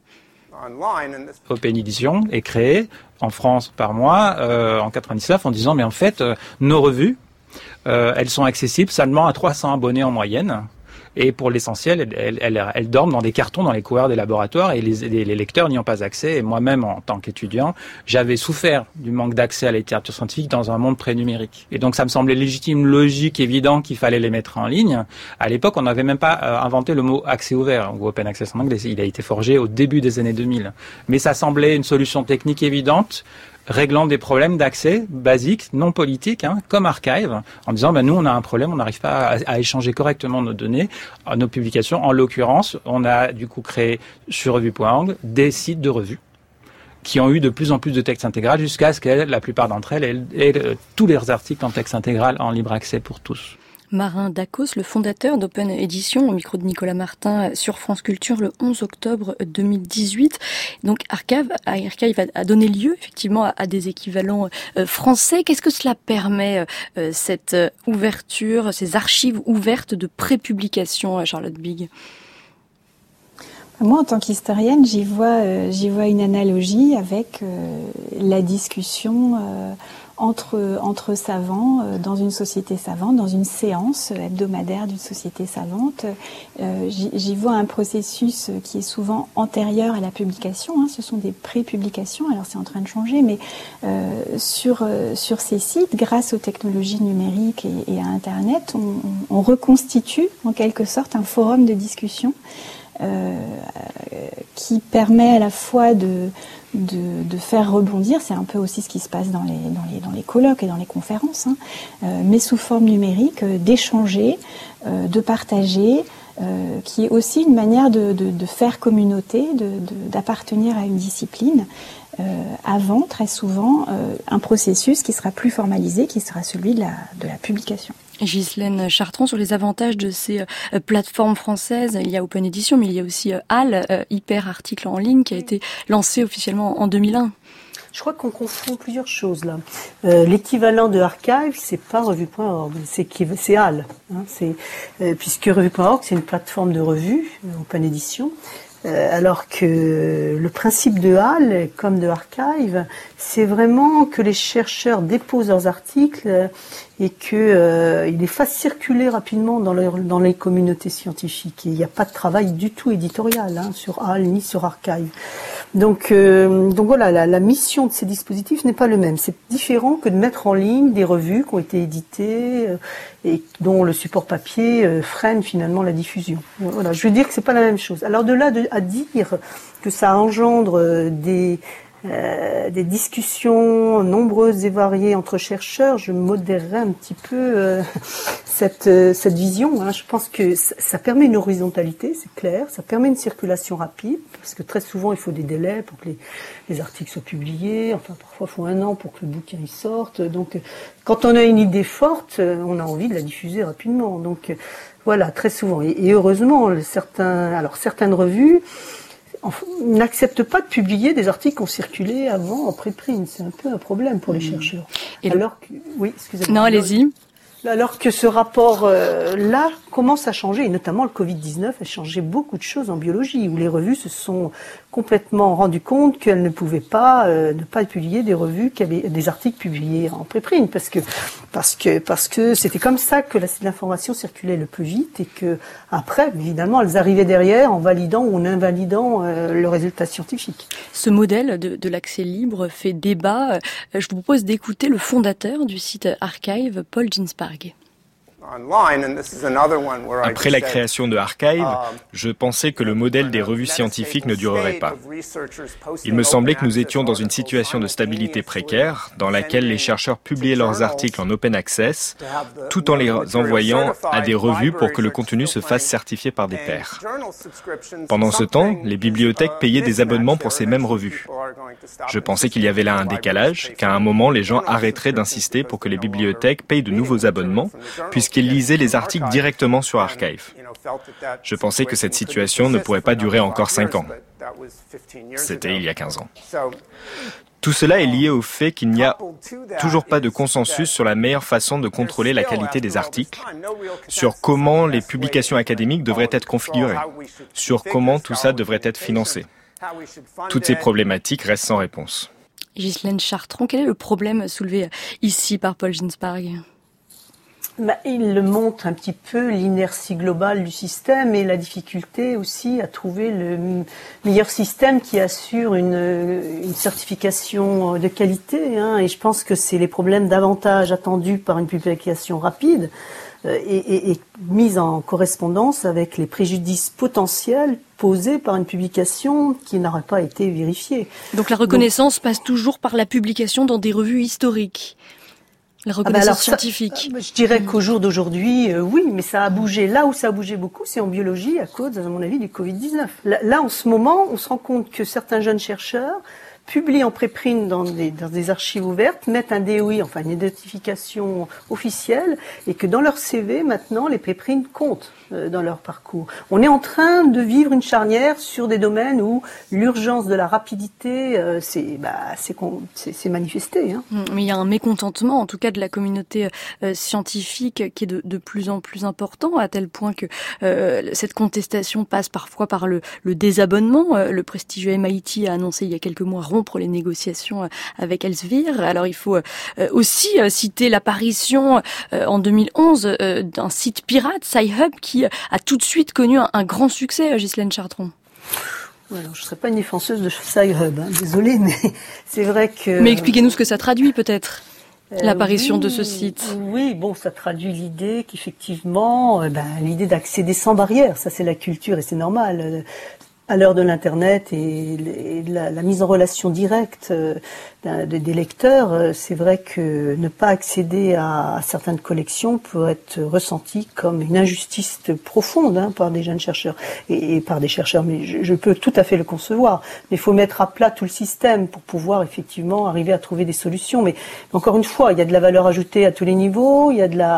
Open Edition est créée en France par moi en 99 en disant mais en fait nos revues elles sont accessibles seulement à 300 abonnés en moyenne. Et pour l'essentiel, elles dorment dans des cartons dans les couloirs des laboratoires et les lecteurs n'y ont pas accès. Et moi-même, en tant qu'étudiant, j'avais souffert du manque d'accès à la littérature scientifique dans un monde pré-numérique. Et donc ça me semblait légitime, logique, évident qu'il fallait les mettre en ligne. À l'époque, on n'avait même pas inventé le mot accès ouvert, ou open access en anglais. Il a été forgé au début des années 2000. Mais ça semblait une solution technique évidente, réglant des problèmes d'accès basiques, non politiques, comme Archive, en disant nous on a un problème, on n'arrive pas à échanger correctement nos données, nos publications. En l'occurrence, on a du coup créé sur revue.org des sites de revues qui ont eu de plus en plus de texte intégral jusqu'à ce que la plupart d'entre elles aient tous leurs articles en texte intégral en libre accès pour tous. Marin Dacos, le fondateur d'Open Edition, au micro de Nicolas Martin sur France Culture le 11 octobre 2018. Donc Archive a donné lieu effectivement à des équivalents français. Qu'est-ce que cela permet, cette ouverture, ces archives ouvertes de prépublication, Charlotte Big ? Moi, en tant qu'historienne, j'y vois une analogie avec la discussion entre savants dans une société savante, dans une séance hebdomadaire d'une société savante. J'y vois un processus qui est souvent antérieur à la publication. Ce sont des pré-publications, alors c'est en train de changer, mais sur ces sites, grâce aux technologies numériques et à Internet, on reconstitue en quelque sorte un forum de discussion qui permet à la fois de faire rebondir, c'est un peu aussi ce qui se passe dans les colloques et dans les conférences, mais sous forme numérique, d'échanger, de partager, qui est aussi une manière de faire communauté, d'appartenir à une discipline, avant, très souvent, un processus qui sera plus formalisé, qui sera celui de la publication. Ghislaine Chartrand, sur les avantages de ces plateformes françaises, il y a Open Edition, mais il y a aussi HAL, Hyper Article en ligne, qui a été lancé officiellement en 2001. Je crois qu'on confond plusieurs choses là. L'équivalent de Archive, c'est pas revue.org, c'est HAL. Puisque revue.org, c'est une plateforme de revue, Open Edition. Alors que le principe de HAL, comme de Archive, c'est vraiment que les chercheurs déposent leurs articles et qu'ils les fassent circuler rapidement dans les communautés scientifiques. Et il n'y a pas de travail du tout éditorial sur HAL ni sur Archive. Donc voilà, la mission de ces dispositifs n'est pas le même. C'est différent que de mettre en ligne des revues qui ont été éditées et dont le support papier freine finalement la diffusion. Voilà, je veux dire que c'est pas la même chose. Alors de là à dire que ça engendre des discussions nombreuses et variées entre chercheurs, je modérerais un petit peu cette vision. Je pense que ça permet une horizontalité, c'est clair, ça permet une circulation rapide, parce que très souvent il faut des délais pour que les articles soient publiés, enfin parfois il faut 1 an pour que le bouquin y sorte. Donc quand on a une idée forte, on a envie de la diffuser rapidement. Donc voilà, très souvent. Et heureusement, certaines revues n'acceptent pas de publier des articles qui ont circulé avant en préprint. C'est un peu un problème pour les chercheurs. Oui, excusez-moi. Non, allez-y. Alors que ce rapport-là commence à changer, et notamment le Covid-19 a changé beaucoup de choses en biologie, où les revues se sont complètement rendues compte qu'elles ne pouvaient pas ne pas publier des revues, des articles publiés en préprint, parce que c'était comme ça que l'information circulait le plus vite, et que après, évidemment, elles arrivaient derrière en validant ou en invalidant le résultat scientifique. Ce modèle de l'accès libre fait débat. Je vous propose d'écouter le fondateur du site Archive, Paul Ginsparg. Après la création de Archive, je pensais que le modèle des revues scientifiques ne durerait pas. Il me semblait que nous étions dans une situation de stabilité précaire, dans laquelle les chercheurs publiaient leurs articles en open access, tout en les envoyant à des revues pour que le contenu se fasse certifier par des pairs. Pendant ce temps, les bibliothèques payaient des abonnements pour ces mêmes revues. Je pensais qu'il y avait là un décalage, qu'à un moment les gens arrêteraient d'insister pour que les bibliothèques payent de nouveaux abonnements, puisqu'ils lisaient les articles directement sur Archive. Je pensais que cette situation ne pourrait pas durer encore 5 ans. C'était il y a 15 ans. Tout cela est lié au fait qu'il n'y a toujours pas de consensus sur la meilleure façon de contrôler la qualité des articles, sur comment les publications académiques devraient être configurées, sur comment tout ça devrait être financé. Toutes ces problématiques restent sans réponse. Ghislaine Chartrand, quel est le problème soulevé ici par Paul Ginsparg ? Il le montre un petit peu, l'inertie globale du système et la difficulté aussi à trouver le meilleur système qui assure une certification de qualité. Et je pense que c'est les problèmes davantage attendus par une publication rapide et mise en correspondance avec les préjudices potentiels posés par une publication qui n'aurait pas été vérifiée. Donc la reconnaissance passe toujours par la publication dans des revues historiques. La reconnaissance scientifique. Je dirais qu'au jour d'aujourd'hui, oui, mais ça a bougé. Là où ça a bougé beaucoup, c'est en biologie, à cause, à mon avis, du Covid-19. Là, en ce moment, on se rend compte que certains jeunes chercheurs publient en préprint dans des archives ouvertes, mettent un DOI, enfin une identification officielle, et que dans leur CV, maintenant, les préprints comptent dans leur parcours. On est en train de vivre une charnière sur des domaines où l'urgence de la rapidité c'est manifesté. Mais il y a un mécontentement, en tout cas de la communauté scientifique, qui est de plus en plus important, à tel point que cette contestation passe parfois par le désabonnement. Le prestigieux MIT a annoncé il y a quelques mois rompre les négociations avec Elsevier. Alors il faut aussi citer l'apparition en 2011 d'un site pirate, Sci-Hub, qui a tout de suite connu un grand succès, Ghislaine Chartrand. Ouais, alors, je ne serais pas une défenseuse de Sci-Hub, désolée, mais c'est vrai que... Mais expliquez-nous ce que ça traduit peut-être, l'apparition de ce site. Oui, bon, ça traduit l'idée qu'effectivement, l'idée d'accéder sans barrière, ça c'est la culture et c'est normal. À l'heure de l'Internet et de la mise en relation directe des lecteurs, c'est vrai que ne pas accéder à certaines collections peut être ressenti comme une injustice profonde par des jeunes chercheurs et par des chercheurs. Mais je peux tout à fait le concevoir. Mais il faut mettre à plat tout le système pour pouvoir effectivement arriver à trouver des solutions. Mais encore une fois, il y a de la valeur ajoutée à tous les niveaux.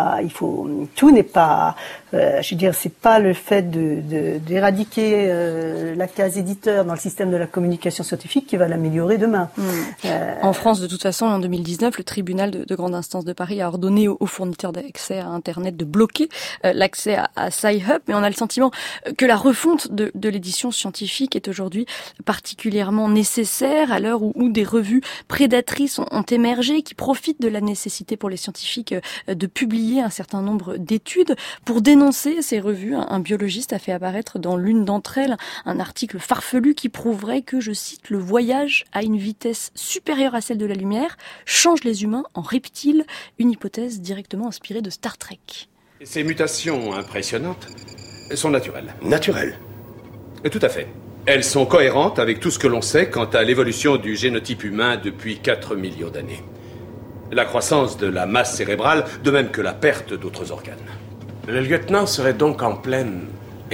Tout n'est pas... je veux dire, c'est pas le fait d'éradiquer la case éditeur dans le système de la communication scientifique qui va l'améliorer demain. En France, de toute façon, en 2019, le tribunal de grande instance de Paris a ordonné aux fournisseurs d'accès à Internet de bloquer l'accès à Sci-Hub, mais on a le sentiment que la refonte de l'édition scientifique est aujourd'hui particulièrement nécessaire à l'heure où des revues prédatrices ont émergé, qui profitent de la nécessité pour les scientifiques de publier un certain nombre d'études. Pour dénoncer ces revues, un biologiste a fait apparaître dans l'une d'entre elles un article farfelu qui prouverait que, je cite, le voyage à une vitesse supérieure à celle de la lumière change les humains en reptiles, une hypothèse directement inspirée de Star Trek. Ces mutations impressionnantes sont naturelles. Naturelles ? Tout à fait. Elles sont cohérentes avec tout ce que l'on sait quant à l'évolution du génotype humain depuis 4 millions d'années. La croissance de la masse cérébrale, de même que la perte d'autres organes. Le lieutenant serait donc en pleine évolution ?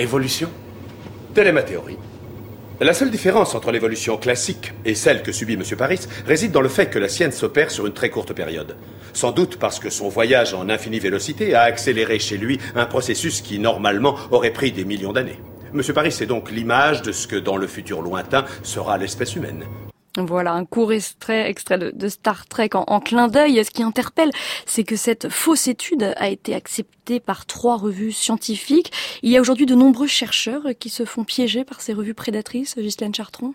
Telle est ma théorie. La seule différence entre l'évolution classique et celle que subit M. Paris réside dans le fait que la sienne s'opère sur une très courte période. Sans doute parce que son voyage en infinie vélocité a accéléré chez lui un processus qui, normalement, aurait pris des millions d'années. M. Paris est donc l'image de ce que, dans le futur lointain, sera l'espèce humaine. Voilà, un court extrait de Star Trek en clin d'œil. Ce qui interpelle, c'est que cette fausse étude a été acceptée par 3 revues scientifiques. Il y a aujourd'hui de nombreux chercheurs qui se font piéger par ces revues prédatrices, Ghislaine Chartrand.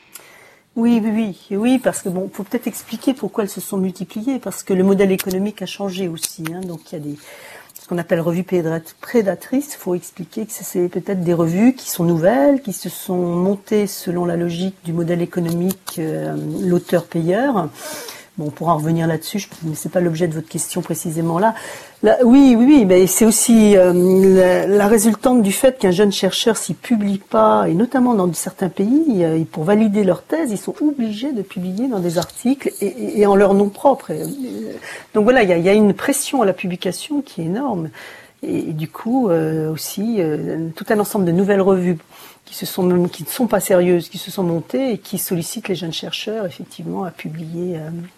Oui, parce que faut peut-être expliquer pourquoi elles se sont multipliées, parce que le modèle économique a changé aussi. Donc il y a ce qu'on appelle revues prédatrices. Il faut expliquer que c'est peut-être des revues qui sont nouvelles, qui se sont montées selon la logique du modèle économique l'auteur-payeur. Bon, on pourra en revenir là-dessus, mais c'est pas l'objet de votre question précisément là. Oui, mais c'est aussi la résultante du fait qu'un jeune chercheur s'y publie pas, et notamment dans certains pays, pour valider leur thèse, ils sont obligés de publier dans des articles et en leur nom propre. Donc voilà, il y a une pression à la publication qui est énorme. Et du coup, aussi, tout un ensemble de nouvelles revues qui ne sont pas sérieuses, qui se sont montées et qui sollicitent les jeunes chercheurs, effectivement, à publier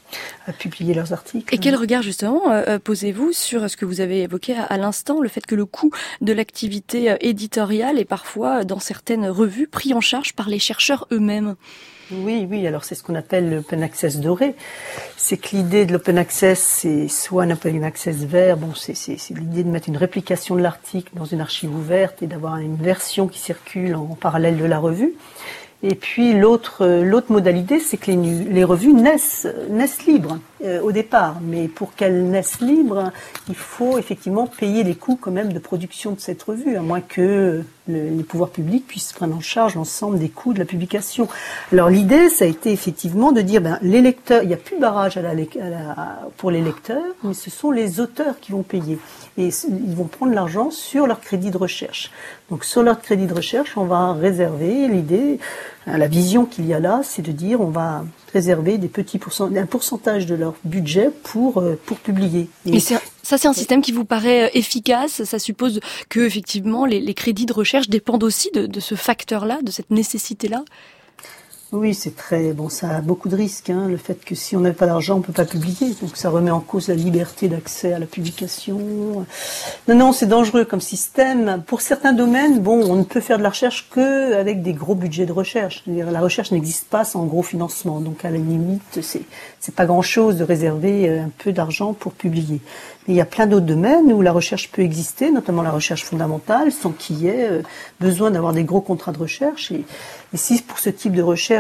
leurs articles. Et quel regard, justement, posez-vous sur ce que vous avez évoqué à l'instant, le fait que le coût de l'activité éditoriale est parfois, dans certaines revues, pris en charge par les chercheurs eux-mêmes? Oui, alors c'est ce qu'on appelle l'open access doré. C'est que l'idée de l'open access, c'est soit un open access vert, c'est l'idée de mettre une réplication de l'article dans une archive ouverte et d'avoir une version qui circule en parallèle de la revue. Et puis l'autre modalité, c'est que les revues naissent libres au départ, mais pour qu'elles naissent libres, il faut effectivement payer les coûts quand même de production de cette revue, à moins que les pouvoirs publics puissent prendre en charge l'ensemble des coûts de la publication. Alors l'idée, ça a été effectivement de dire, les lecteurs, il n'y a plus de barrage pour les lecteurs, mais ce sont les auteurs qui vont payer. Et ils vont prendre l'argent sur leur crédit de recherche. Donc sur leur crédit de recherche, on va réserver l'idée, la vision qu'il y a là, c'est de dire on va réserver un pourcentage de leur budget pour publier. Et ça, c'est un système qui vous paraît efficace? Ça suppose que effectivement les crédits de recherche dépendent aussi de ce facteur-là, de cette nécessité-là? Oui, c'est ça a beaucoup de risques, le fait que si on n'a pas d'argent, on peut pas publier, donc ça remet en cause la liberté d'accès à la publication. Non, c'est dangereux comme système. Pour certains domaines, on ne peut faire de la recherche que avec des gros budgets de recherche. C'est-à-dire, la recherche n'existe pas sans gros financement, donc à la limite, c'est pas grand-chose de réserver un peu d'argent pour publier. Mais il y a plein d'autres domaines où la recherche peut exister, notamment la recherche fondamentale, sans qu'il y ait besoin d'avoir des gros contrats de recherche. Et si pour ce type de recherche,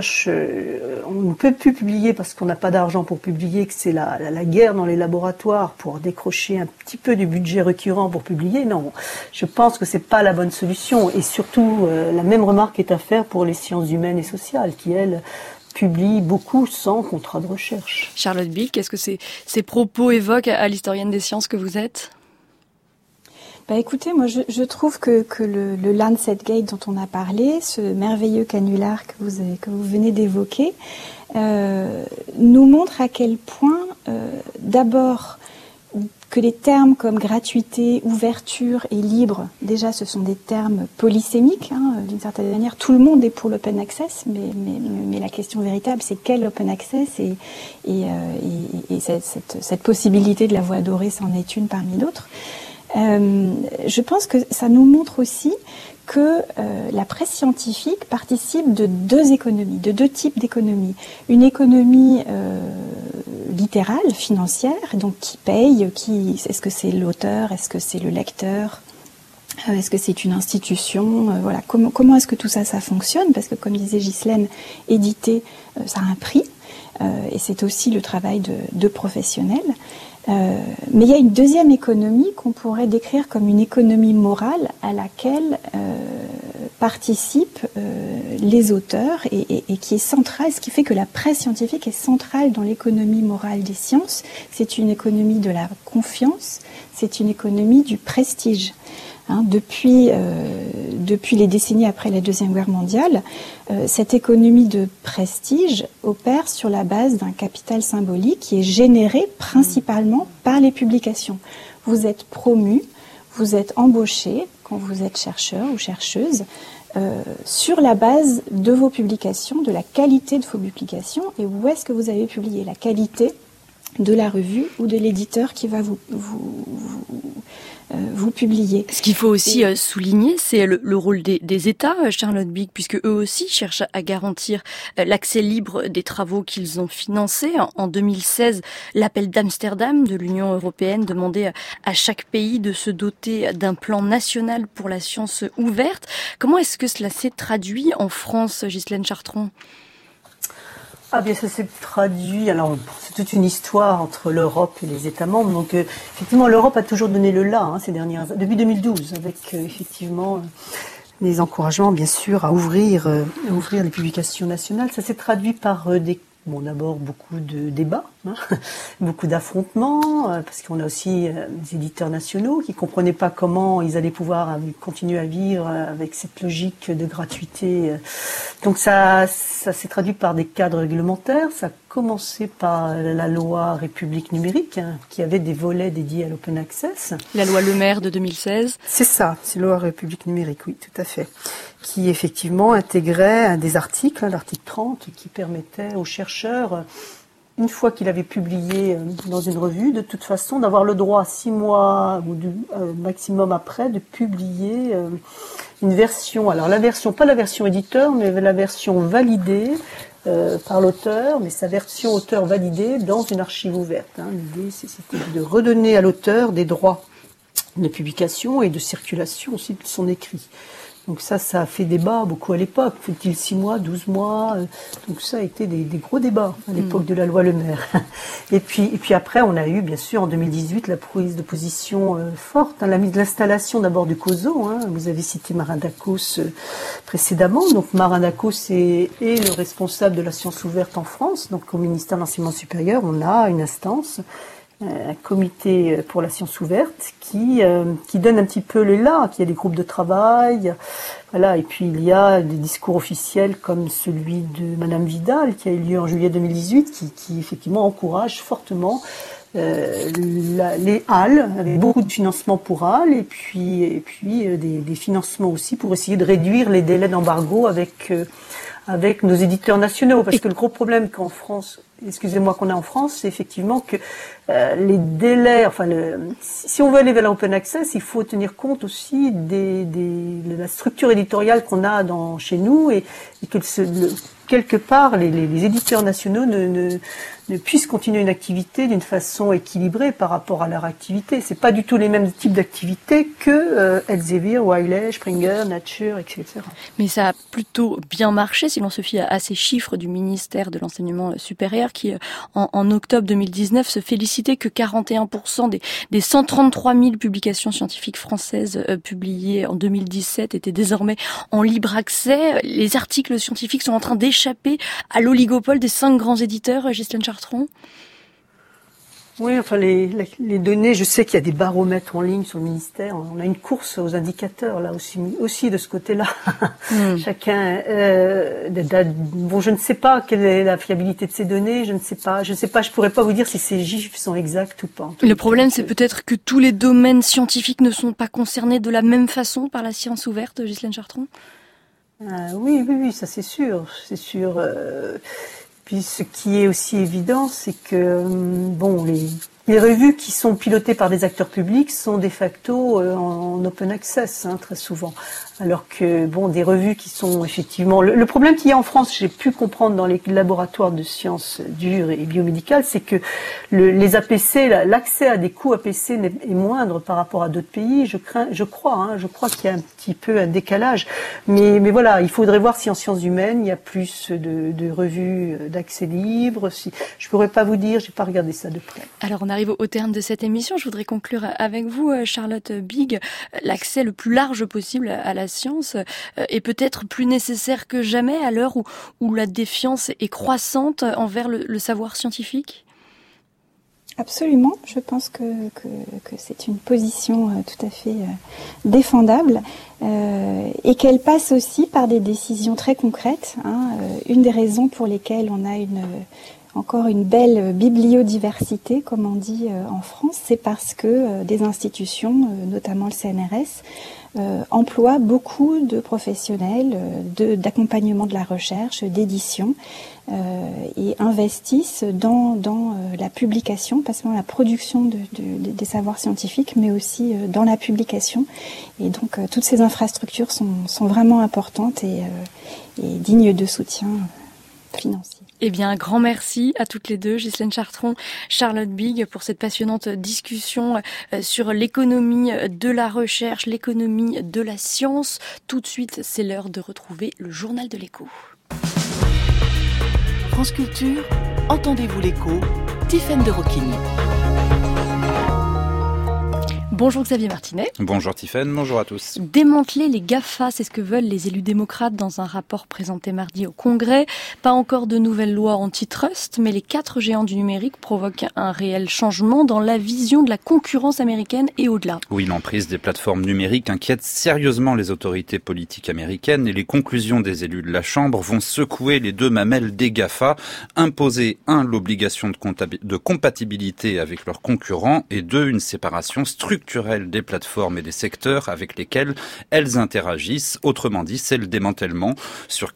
recherche, on ne peut plus publier parce qu'on n'a pas d'argent pour publier, que c'est la guerre dans les laboratoires pour décrocher un petit peu du budget récurrent pour publier. Non, je pense que c'est pas la bonne solution. Et surtout, la même remarque est à faire pour les sciences humaines et sociales, qui elles publient beaucoup sans contrat de recherche. Charlotte Bicq, qu'est-ce que ces propos évoquent à l'historienne des sciences que vous êtes ? Écoutez, moi je trouve que le Lancet Gate dont on a parlé, ce merveilleux canular que vous venez d'évoquer, nous montre à quel point, d'abord, que les termes comme gratuité, ouverture et libre, déjà ce sont des termes polysémiques, d'une certaine manière. Tout le monde est pour l'open access, mais la question véritable c'est quel open access et cette possibilité de la voie dorée c'en est une parmi d'autres. Je pense que ça nous montre aussi que la presse scientifique participe de deux types d'économies. Une économie littérale, financière, donc qui paye, est-ce que c'est l'auteur, est-ce que c'est le lecteur, est-ce que c'est une institution, voilà. Comment est-ce que tout ça fonctionne ? Parce que comme disait Ghislaine, éditer, ça a un prix, et c'est aussi le travail de professionnels. Mais il y a une deuxième économie qu'on pourrait décrire comme une économie morale à laquelle participent les auteurs et qui est centrale, ce qui fait que la presse scientifique est centrale dans l'économie morale des sciences. C'est une économie de la confiance, c'est une économie du prestige. Depuis les décennies après la Deuxième Guerre mondiale, cette économie de prestige opère sur la base d'un capital symbolique qui est généré principalement par les publications. Vous êtes promu, vous êtes embauché quand vous êtes chercheur ou chercheuse sur la base de vos publications, de la qualité de vos publications et où est-ce que vous avez publié, la qualité de la revue ou de l'éditeur qui va vous publier. Ce qu'il faut aussi souligner, c'est le rôle des États, Charlotte Bicq, puisque eux aussi cherchent à garantir l'accès libre des travaux qu'ils ont financés. En 2016, l'appel d'Amsterdam de l'Union européenne demandait à chaque pays de se doter d'un plan national pour la science ouverte. Comment est-ce que cela s'est traduit en France, Ghislaine Chartrand ? Bien, ça s'est traduit. Alors, c'est toute une histoire entre l'Europe et les États membres. Donc, effectivement, l'Europe a toujours donné le là depuis 2012, avec effectivement les encouragements, bien sûr, à ouvrir les publications nationales. Ça s'est traduit par d'abord beaucoup de débats, beaucoup d'affrontements, parce qu'on a aussi des éditeurs nationaux qui comprenaient pas comment ils allaient pouvoir continuer à vivre avec cette logique de gratuité. Donc ça s'est traduit par des cadres réglementaires. Ça a commencé par la loi République numérique, qui avait des volets dédiés à l'open access. La loi Le Maire de 2016. C'est ça, c'est la loi République numérique, oui, tout à fait. Qui effectivement intégrait des articles, l'article 30, qui permettait aux chercheurs, une fois qu'il avait publié dans une revue, de toute façon d'avoir le droit 6 mois ou maximum après de publier une version. Alors la version, pas la version éditeur, mais la version validée par l'auteur, mais sa version auteur validée dans une archive ouverte. L'idée, c'était de redonner à l'auteur des droits de publication et de circulation aussi de son écrit. Donc ça a fait débat beaucoup à l'époque. Faut-il 6 mois, 12 mois Donc ça a été des gros débats à l'époque de la loi Le Maire. Et puis après, on a eu, bien sûr, en 2018, la prise de position forte. L'installation d'abord du COSO. Vous avez cité Marin Dacos précédemment. Donc Marin Dacos est le responsable de la science ouverte en France. Donc au ministère de l'Enseignement supérieur, on a une instance, un comité pour la science ouverte qui donne un petit peu les là, qui a des groupes de travail, voilà. Et puis il y a des discours officiels comme celui de Madame Vidal qui a eu lieu en juillet 2018, qui effectivement encourage fortement les halles, avec beaucoup de financement pour halles, et puis des financements aussi pour essayer de réduire les délais d'embargo avec nos éditeurs nationaux, parce que le gros problème qu'on a en France, c'est effectivement que les délais, si on veut aller vers l'open access, il faut tenir compte aussi de la structure éditoriale qu'on a chez nous, et que quelque part les éditeurs nationaux puissent continuer une activité d'une façon équilibrée par rapport à leur activité. C'est pas du tout les mêmes types d'activités que Elsevier, Wiley, Springer, Nature, etc. Mais ça a plutôt bien marché si l'on se fie à ces chiffres du ministère de l'Enseignement supérieur qui, en octobre 2019, se félicitait que 41% des 133 000 publications scientifiques françaises publiées en 2017 étaient désormais en libre accès. Les articles scientifiques sont en train d'échapper à l'oligopole des 5 grands éditeurs, Ghislaine Chartrand. Oui, enfin les données, je sais qu'il y a des baromètres en ligne sur le ministère. On a une course aux indicateurs là aussi de ce côté-là. Chacun. Bon, je ne sais pas quelle est la fiabilité de ces données. Je ne sais pas. Je pourrais pas vous dire si ces chiffres sont exacts ou pas. Le problème, c'est peut-être que tous les domaines scientifiques ne sont pas concernés de la même façon par la science ouverte, Ghislaine Chartrand. Oui, ça c'est sûr. Puis ce qui est aussi évident, c'est que les revues qui sont pilotées par des acteurs publics sont de facto en open access, très souvent. Alors que des revues qui sont effectivement... Le problème qu'il y a en France, j'ai pu comprendre dans les laboratoires de sciences dures et biomédicales, c'est que les APC, l'accès à des coûts APC est moindre par rapport à d'autres pays. Je crois qu'il y a un petit peu un décalage. Mais voilà, il faudrait voir si en sciences humaines, il y a plus de revues d'accès libre. Je pourrais pas vous dire, j'ai pas regardé ça de près. Alors on arrive au terme de cette émission. Je voudrais conclure avec vous, Charlotte Big. L'accès le plus large possible à la science est peut-être plus nécessaire que jamais à l'heure où la défiance est croissante envers le savoir scientifique. Absolument, je pense que c'est une position tout à fait défendable et qu'elle passe aussi par des décisions très concrètes. Une des raisons pour lesquelles on a encore une belle bibliodiversité, comme on dit en France, c'est parce que des institutions, notamment le CNRS, emploient beaucoup de professionnels d'accompagnement de la recherche, d'édition, et investissent dans la publication, pas seulement la production des savoirs scientifiques, mais aussi dans la publication. Et donc toutes ces infrastructures sont vraiment importantes et dignes de soutien financier. Eh bien, un grand merci à toutes les deux, Ghislaine Chartrand, Charlotte Big, pour cette passionnante discussion sur l'économie de la recherche, l'économie de la science. Tout de suite, c'est l'heure de retrouver le journal de l'écho. France Culture, entendez-vous l'écho, Tiffaine de Rocchigny. Bonjour Xavier Martinet. Bonjour Tiffaine, bonjour à tous. Démanteler les GAFA, c'est ce que veulent les élus démocrates dans un rapport présenté mardi au Congrès. Pas encore de nouvelles lois antitrust, mais les 4 géants du numérique provoquent un réel changement dans la vision de la concurrence américaine et au-delà. Oui, l'emprise des plateformes numériques inquiète sérieusement les autorités politiques américaines et les conclusions des élus de la Chambre vont secouer les 2 mamelles des GAFA, imposer l'obligation de compatibilité avec leurs concurrents et 2, une séparation structurelle des plateformes et des secteurs avec lesquels elles interagissent. Autrement dit, c'est le démantèlement. Sur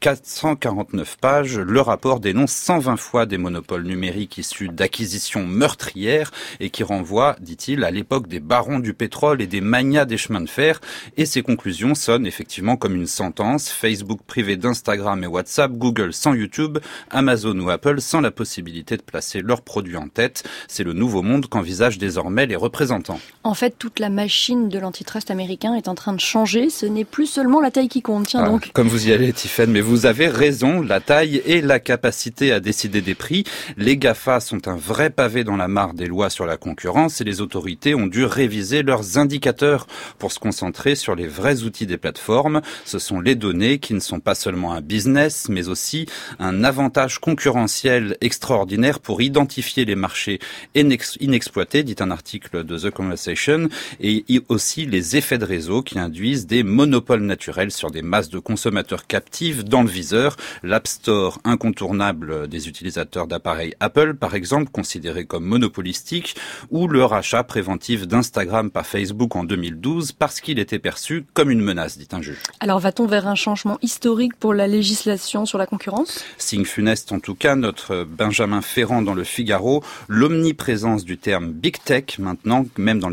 449 pages, le rapport dénonce 120 fois des monopoles numériques issus d'acquisitions meurtrières et qui renvoient, dit-il, à l'époque des barons du pétrole et des magnats des chemins de fer. Et ces conclusions sonnent effectivement comme une sentence. Facebook privé d'Instagram et WhatsApp, Google sans YouTube, Amazon ou Apple sans la possibilité de placer leurs produits en tête. C'est le nouveau monde qu'envisagent désormais les représentants. En fait, toute la machine de l'antitrust américain est en train de changer. Ce n'est plus seulement la taille qui compte. Tiens donc. Comme vous y allez, Tiffaine, mais vous avez raison. La taille et la capacité à décider des prix. Les GAFA sont un vrai pavé dans la mare des lois sur la concurrence et les autorités ont dû réviser leurs indicateurs pour se concentrer sur les vrais outils des plateformes. Ce sont les données qui ne sont pas seulement un business, mais aussi un avantage concurrentiel extraordinaire pour identifier les marchés inexploités, dit un article de The Conversation, et aussi les effets de réseau qui induisent des monopoles naturels sur des masses de consommateurs captifs dans le viseur. L'App Store incontournable des utilisateurs d'appareils Apple, par exemple, considéré comme monopolistique, ou le rachat préventif d'Instagram par Facebook en 2012 parce qu'il était perçu comme une menace, dit un juge. Alors va-t-on vers un changement historique pour la législation sur la concurrence ? Signe funeste en tout cas, notre Benjamin Ferrand dans le Figaro, l'omniprésence du terme Big Tech maintenant, même dans les textes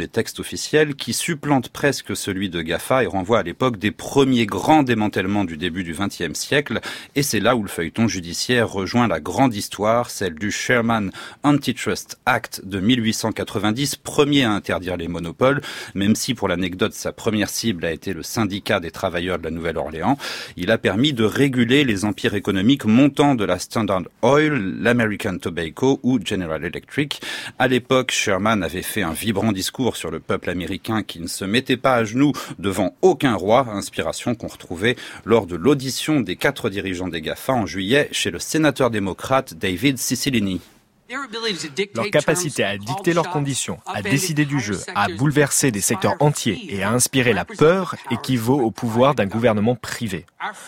officiel qui supplante presque celui de GAFA et renvoie à l'époque des premiers grands démantèlements du début du XXe siècle. Et c'est là où le feuilleton judiciaire rejoint la grande histoire, celle du Sherman Antitrust Act de 1890, premier à interdire les monopoles, même si pour l'anecdote sa première cible a été le syndicat des travailleurs de la Nouvelle-Orléans. Il a permis de réguler les empires économiques montants de la Standard Oil, l'American Tobacco ou General Electric. À l'époque, Sherman avait fait un vibrant discours sur le peuple américain qui ne se mettait pas à genoux devant aucun roi, inspiration qu'on retrouvait lors de l'audition des 4 dirigeants des GAFA en juillet chez le sénateur démocrate David Cicilline. Leur capacité à dicter leurs conditions, à décider du jeu, à bouleverser des secteurs entiers et à inspirer la peur équivaut au pouvoir d'un gouvernement privé.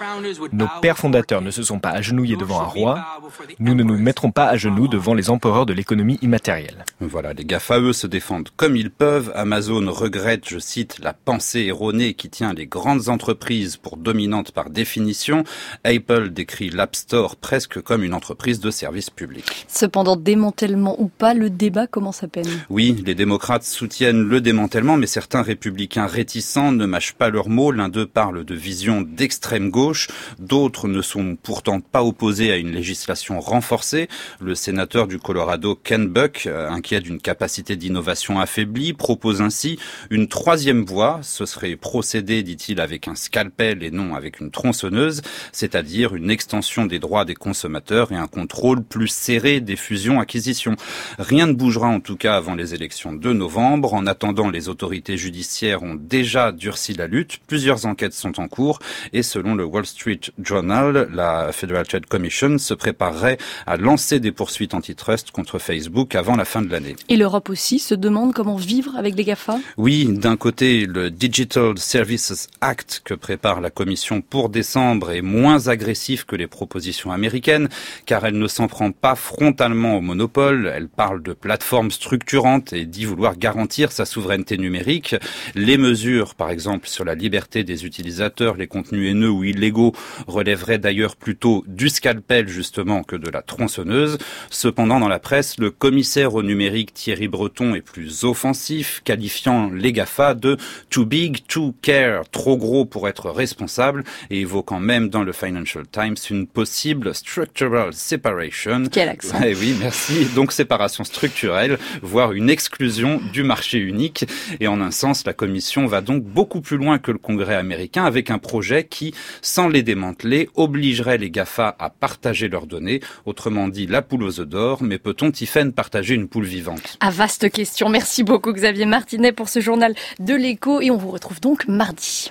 Nos pères fondateurs ne se sont pas agenouillés devant un roi. Nous ne nous mettrons pas à genoux devant les empereurs de l'économie immatérielle. Voilà, les GAFA, eux, se défendent comme ils peuvent. Amazon regrette, je cite, la pensée erronée qui tient les grandes entreprises pour dominantes par définition. Apple décrit l'App Store presque comme une entreprise de service public. Cependant, démantèlement ou pas, le débat commence à peine. Oui, les démocrates soutiennent le démantèlement, mais certains républicains réticents ne mâchent pas leurs mots. L'un d'eux parle de vision d'extrême gauche. D'autres ne sont pourtant pas opposés à une législation renforcée. Le sénateur du Colorado, Ken Buck, inquiet d'une capacité d'innovation affaiblie, propose ainsi une troisième voie. Ce serait procéder, dit-il, avec un scalpel et non avec une tronçonneuse, c'est-à-dire une extension des droits des consommateurs et un contrôle plus serré des fusions-acquisitions. Rien ne bougera en tout cas avant les élections de novembre. En attendant, les autorités judiciaires ont déjà durci la lutte. Plusieurs enquêtes sont en cours et selon le Wall Street Journal, la Federal Trade Commission se préparerait à lancer des poursuites antitrust contre Facebook avant la fin de l'année. Et l'Europe aussi se demande comment vivre avec les GAFA ? Oui, d'un côté, le Digital Services Act que prépare la Commission pour décembre est moins agressif que les propositions américaines, car elle ne s'en prend pas frontalement au monopole. Elle parle de plateformes structurantes et dit vouloir garantir sa souveraineté numérique. Les mesures, par exemple, sur la liberté des utilisateurs, les contenus haineux ou illégaux, relèveraient d'ailleurs plutôt du scalpel, justement, que de la tronçonneuse. Cependant, dans la presse, le commissaire au numérique Thierry Breton est plus offensif, qualifiant les GAFA de « too big to care », trop gros pour être responsable, et évoquant même dans le Financial Times une possible structural separation. Quel accent. Ouais, oui, merci. Donc séparation structurelle, voire une exclusion du marché unique. Et en un sens, la Commission va donc beaucoup plus loin que le Congrès américain avec un projet qui, sans les démanteler, obligerait les GAFA à partager leurs données. Autrement dit, la poule aux œufs d'or. Mais peut-on, Tiffaine, partager une poule vivante ? Ah, vaste question. Merci beaucoup Xavier Martinet pour ce journal de l'Écho et on vous retrouve donc mardi.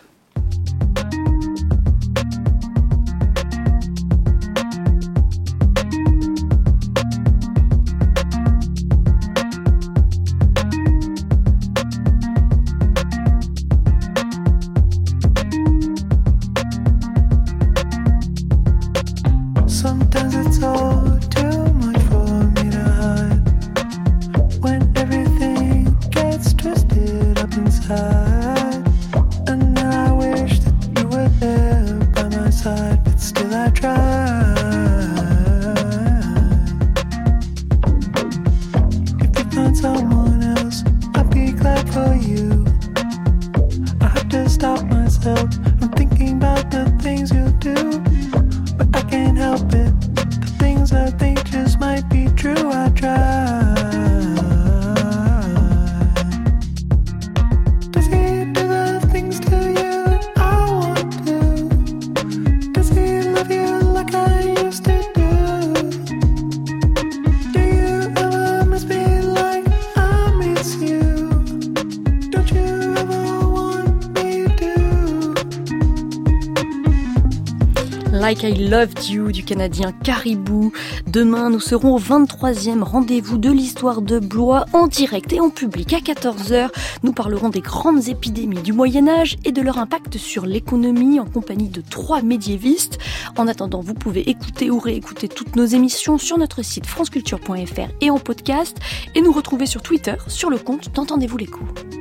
Like I Loved You du Canadien Caribou. Demain, nous serons au 23e rendez-vous de l'histoire de Blois en direct et en public à 14h. Nous parlerons des grandes épidémies du Moyen-Âge et de leur impact sur l'économie en compagnie de 3 médiévistes. En attendant, vous pouvez écouter ou réécouter toutes nos émissions sur notre site franceculture.fr et en podcast et nous retrouver sur Twitter sur le compte d'Entendez-vous l'écho.